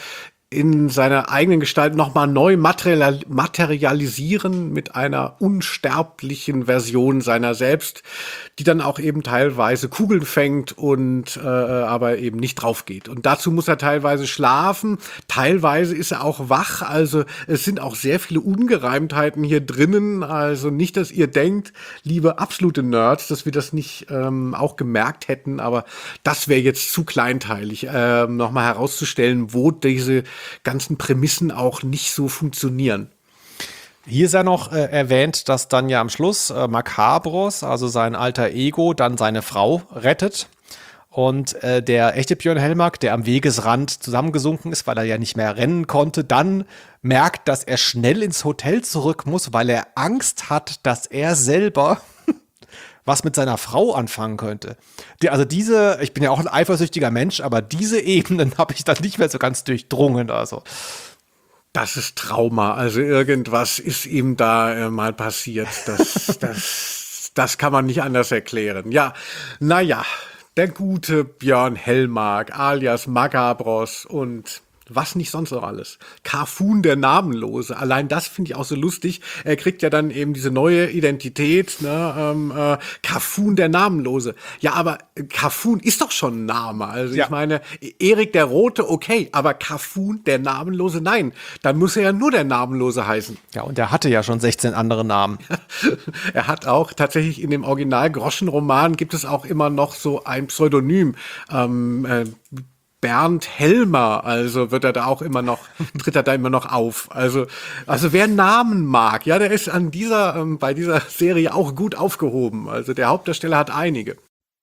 in seiner eigenen Gestalt nochmal neu material materialisieren mit einer unsterblichen Version seiner selbst, die dann auch eben teilweise Kugeln fängt und äh, aber eben nicht drauf geht. Und dazu muss er teilweise schlafen, teilweise ist er auch wach, also es sind auch sehr viele Ungereimtheiten hier drinnen, also nicht, dass ihr denkt, liebe absolute Nerds, dass wir das nicht ähm, auch gemerkt hätten, aber das wäre jetzt zu kleinteilig, äh, nochmal herauszustellen, wo diese ganzen Prämissen auch nicht so funktionieren. Hier ist ja noch äh, erwähnt, dass dann ja am Schluss äh, Macabros, also sein alter Ego, dann seine Frau rettet. Und äh, der echte Björn Hellmark, der am Wegesrand zusammengesunken ist, weil er ja nicht mehr rennen konnte, dann merkt, dass er schnell ins Hotel zurück muss, weil er Angst hat, dass er selber was mit seiner Frau anfangen könnte. Die, also diese, ich bin ja auch ein eifersüchtiger Mensch, aber diese Ebenen habe ich dann nicht mehr so ganz durchdrungen. Also das ist Trauma. Also irgendwas ist ihm da äh, mal passiert. Das, das, das kann man nicht anders erklären. Ja, naja, der gute Björn Hellmark alias Macabros und was nicht sonst noch alles. Kafun der Namenlose. Allein das finde ich auch so lustig. Er kriegt ja dann eben diese neue Identität, ne? Ähm, äh, Kafun der Namenlose. Ja, aber Kafun ist doch schon ein Name. Also ja. Ich meine, Erik der Rote, okay, aber Kafun der Namenlose, nein. Dann muss er ja nur der Namenlose heißen. Ja, und er hatte ja schon sechzehn andere Namen. Er hat auch tatsächlich in dem Original Groschenroman gibt es auch immer noch so ein Pseudonym. Ähm, äh, Bernd Helmer, also wird er da auch immer noch, tritt er da immer noch auf. Also, also wer Namen mag, ja, der ist an dieser, ähm, bei dieser Serie auch gut aufgehoben. Also der Hauptdarsteller hat einige.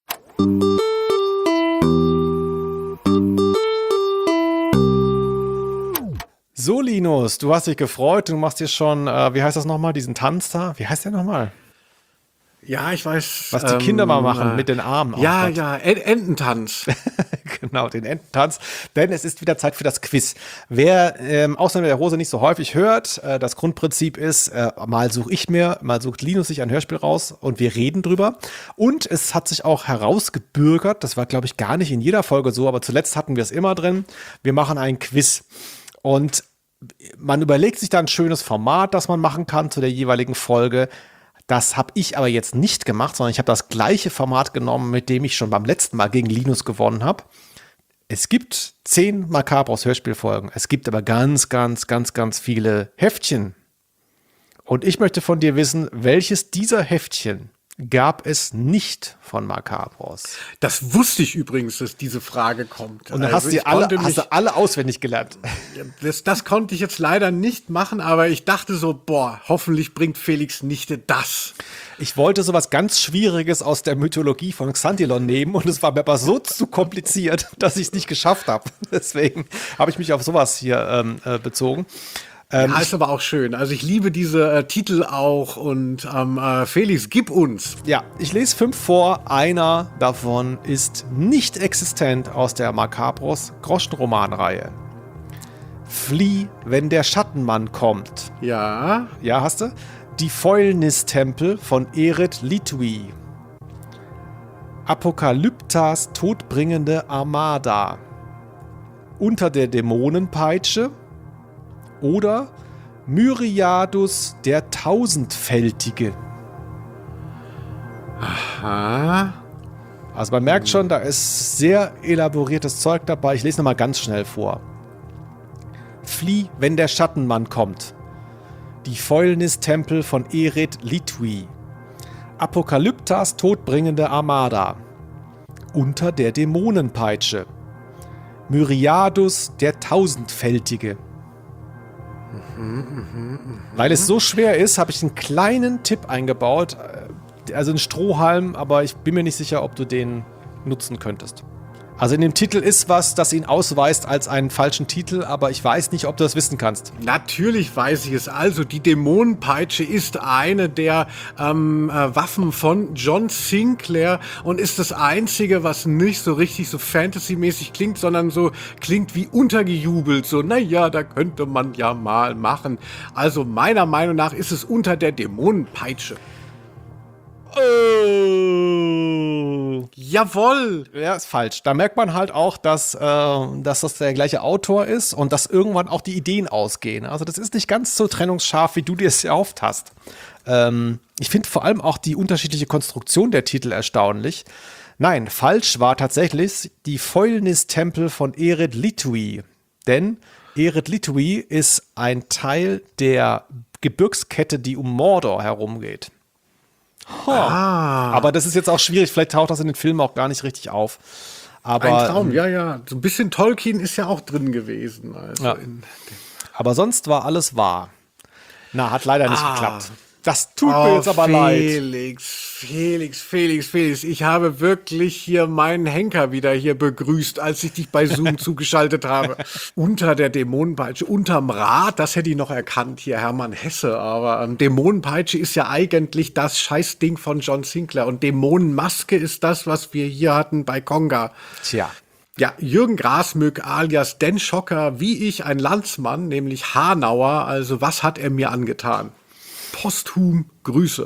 So, Linus, du hast dich gefreut, du machst dir schon, äh, wie heißt das nochmal, diesen Tanz da? Wie heißt der nochmal? Ja, ich weiß. Was die Kinder ähm, mal machen äh, mit den Armen. Ja, ja, Ententanz. Genau, den Ententanz. Denn es ist wieder Zeit für das Quiz. Wer ähm, Ausnahme der Hose nicht so häufig hört, äh, das Grundprinzip ist, äh, mal suche ich mir, mal sucht Linus sich ein Hörspiel raus und wir reden drüber. Und es hat sich auch herausgebürgert, das war, glaube ich, gar nicht in jeder Folge so, aber zuletzt hatten wir es immer drin, wir machen ein Quiz. Und man überlegt sich da ein schönes Format, das man machen kann zu der jeweiligen Folge. Das habe ich aber jetzt nicht gemacht, sondern ich habe das gleiche Format genommen, mit dem ich schon beim letzten Mal gegen Linus gewonnen habe. Es gibt zehn Macabros Hörspielfolgen. Es gibt aber ganz, ganz, ganz, ganz viele Heftchen. Und ich möchte von dir wissen, welches dieser Heftchen gab es nicht von Macabros? Das wusste ich übrigens, dass diese Frage kommt. Und dann also hast, du alle, hast du alle auswendig gelernt. Das, das konnte ich jetzt leider nicht machen, aber ich dachte so, boah, hoffentlich bringt Felix Nichte das. Ich wollte sowas ganz Schwieriges aus der Mythologie von Xantilon nehmen und es war mir aber so zu kompliziert, dass ich es nicht geschafft habe. Deswegen habe ich mich auf sowas hier ähm, äh, bezogen. Ähm, ja, ist aber auch schön. Also ich liebe diese äh, Titel auch und ähm, äh, Felix, gib uns. Ja, ich lese fünf vor. Einer davon ist nicht existent aus der Macabros Groschenromanreihe. Flieh, wenn der Schattenmann kommt. Ja. Ja, hast du? Die Fäulnistempel von Eret Litwi. Apokalyptas todbringende Armada. Unter der Dämonenpeitsche. Oder Myriadus der Tausendfältige. Aha. Also man merkt schon, da ist sehr elaboriertes Zeug dabei. Ich lese nochmal ganz schnell vor. Flieh, wenn der Schattenmann kommt. Die Fäulnistempel von Eret Litwi. Apokalyptas todbringende Armada. Unter der Dämonenpeitsche. Myriadus der Tausendfältige. Mhm, mh, mh. Weil es so schwer ist, habe ich einen kleinen Tipp eingebaut. Also einen Strohhalm, aber ich bin mir nicht sicher, ob du den nutzen könntest. Also in dem Titel ist was, das ihn ausweist als einen falschen Titel, aber ich weiß nicht, ob du das wissen kannst. Natürlich weiß ich es. Also die Dämonenpeitsche ist eine der ähm, äh, Waffen von John Sinclair und ist das einzige, was nicht so richtig so Fantasy-mäßig klingt, sondern so klingt wie untergejubelt. So, naja, da könnte man ja mal machen. Also meiner Meinung nach ist es unter der Dämonenpeitsche. Oh, du. Jawohl! Ja, ist falsch. Da merkt man halt auch, dass, äh, dass das der gleiche Autor ist und dass irgendwann auch die Ideen ausgehen. Also das ist nicht ganz so trennungsscharf, wie du dir es erhofft hast. Ähm, ich finde vor allem auch die unterschiedliche Konstruktion der Titel erstaunlich. Nein, falsch war tatsächlich die Fäulnis-Tempel von Ered Litui. Denn Ered Litui ist ein Teil der Gebirgskette, die um Mordor herumgeht. Oh. Ah. Aber das ist jetzt auch schwierig, vielleicht taucht das in den Filmen auch gar nicht richtig auf. Aber, ein Traum, ja, ja. So ein bisschen Tolkien ist ja auch drin gewesen. Also ja. Aber sonst war alles wahr. Na, hat leider nicht ah. geklappt. Das tut oh, mir jetzt aber Felix, leid. Felix, Felix, Felix, Felix. Ich habe wirklich hier meinen Henker wieder hier begrüßt, als ich dich bei Zoom zugeschaltet habe. Unter der Dämonenpeitsche, unterm Rad, das hätte ich noch erkannt, hier Hermann Hesse. Aber ähm, Dämonenpeitsche ist ja eigentlich das Scheißding von John Sinclair. Und Dämonenmaske ist das, was wir hier hatten bei Konga. Tja. Ja, Jürgen Grasmück alias Den Schocker, wie ich, ein Landsmann, nämlich Hanauer. Also was hat er mir angetan? Posthum Grüße.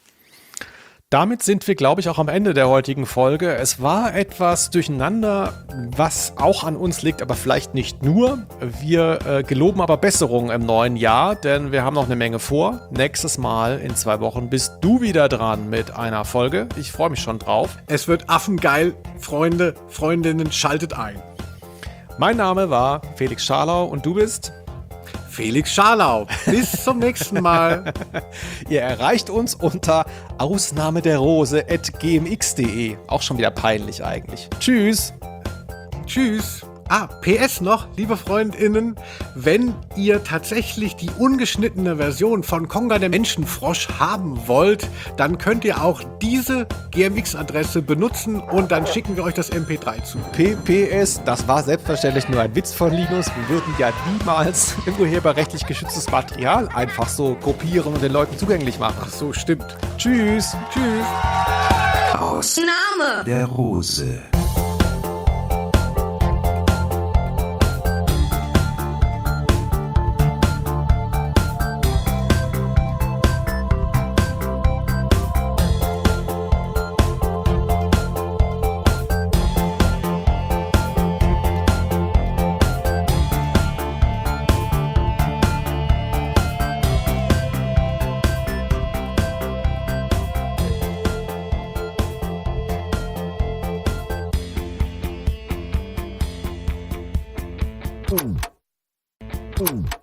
Damit sind wir, glaube ich, auch am Ende der heutigen Folge. Es war etwas durcheinander, was auch an uns liegt, aber vielleicht nicht nur. Wir äh, geloben aber Besserung im neuen Jahr, denn wir haben noch eine Menge vor. Nächstes Mal in zwei Wochen bist du wieder dran mit einer Folge. Ich freue mich schon drauf. Es wird affengeil. Freunde, Freundinnen, schaltet ein. Mein Name war Felix Scharlau und du bist... Felix Scharlau. Bis zum nächsten Mal. Ihr erreicht uns unter ausnahme der rose at g m x punkt d e. Auch schon wieder peinlich eigentlich. Tschüss. Tschüss. Ah, P S noch, liebe FreundInnen, wenn ihr tatsächlich die ungeschnittene Version von Konga der Menschenfrosch haben wollt, dann könnt ihr auch diese G M X-Adresse benutzen und dann schicken wir euch das M P drei zu. P P S, das war selbstverständlich nur ein Witz von Linus. Wir würden ja niemals urheberrechtlich geschütztes Material einfach so kopieren und den Leuten zugänglich machen. Ach so, stimmt. Tschüss. Tschüss. Ausnahme der Rose. Boom. Boom.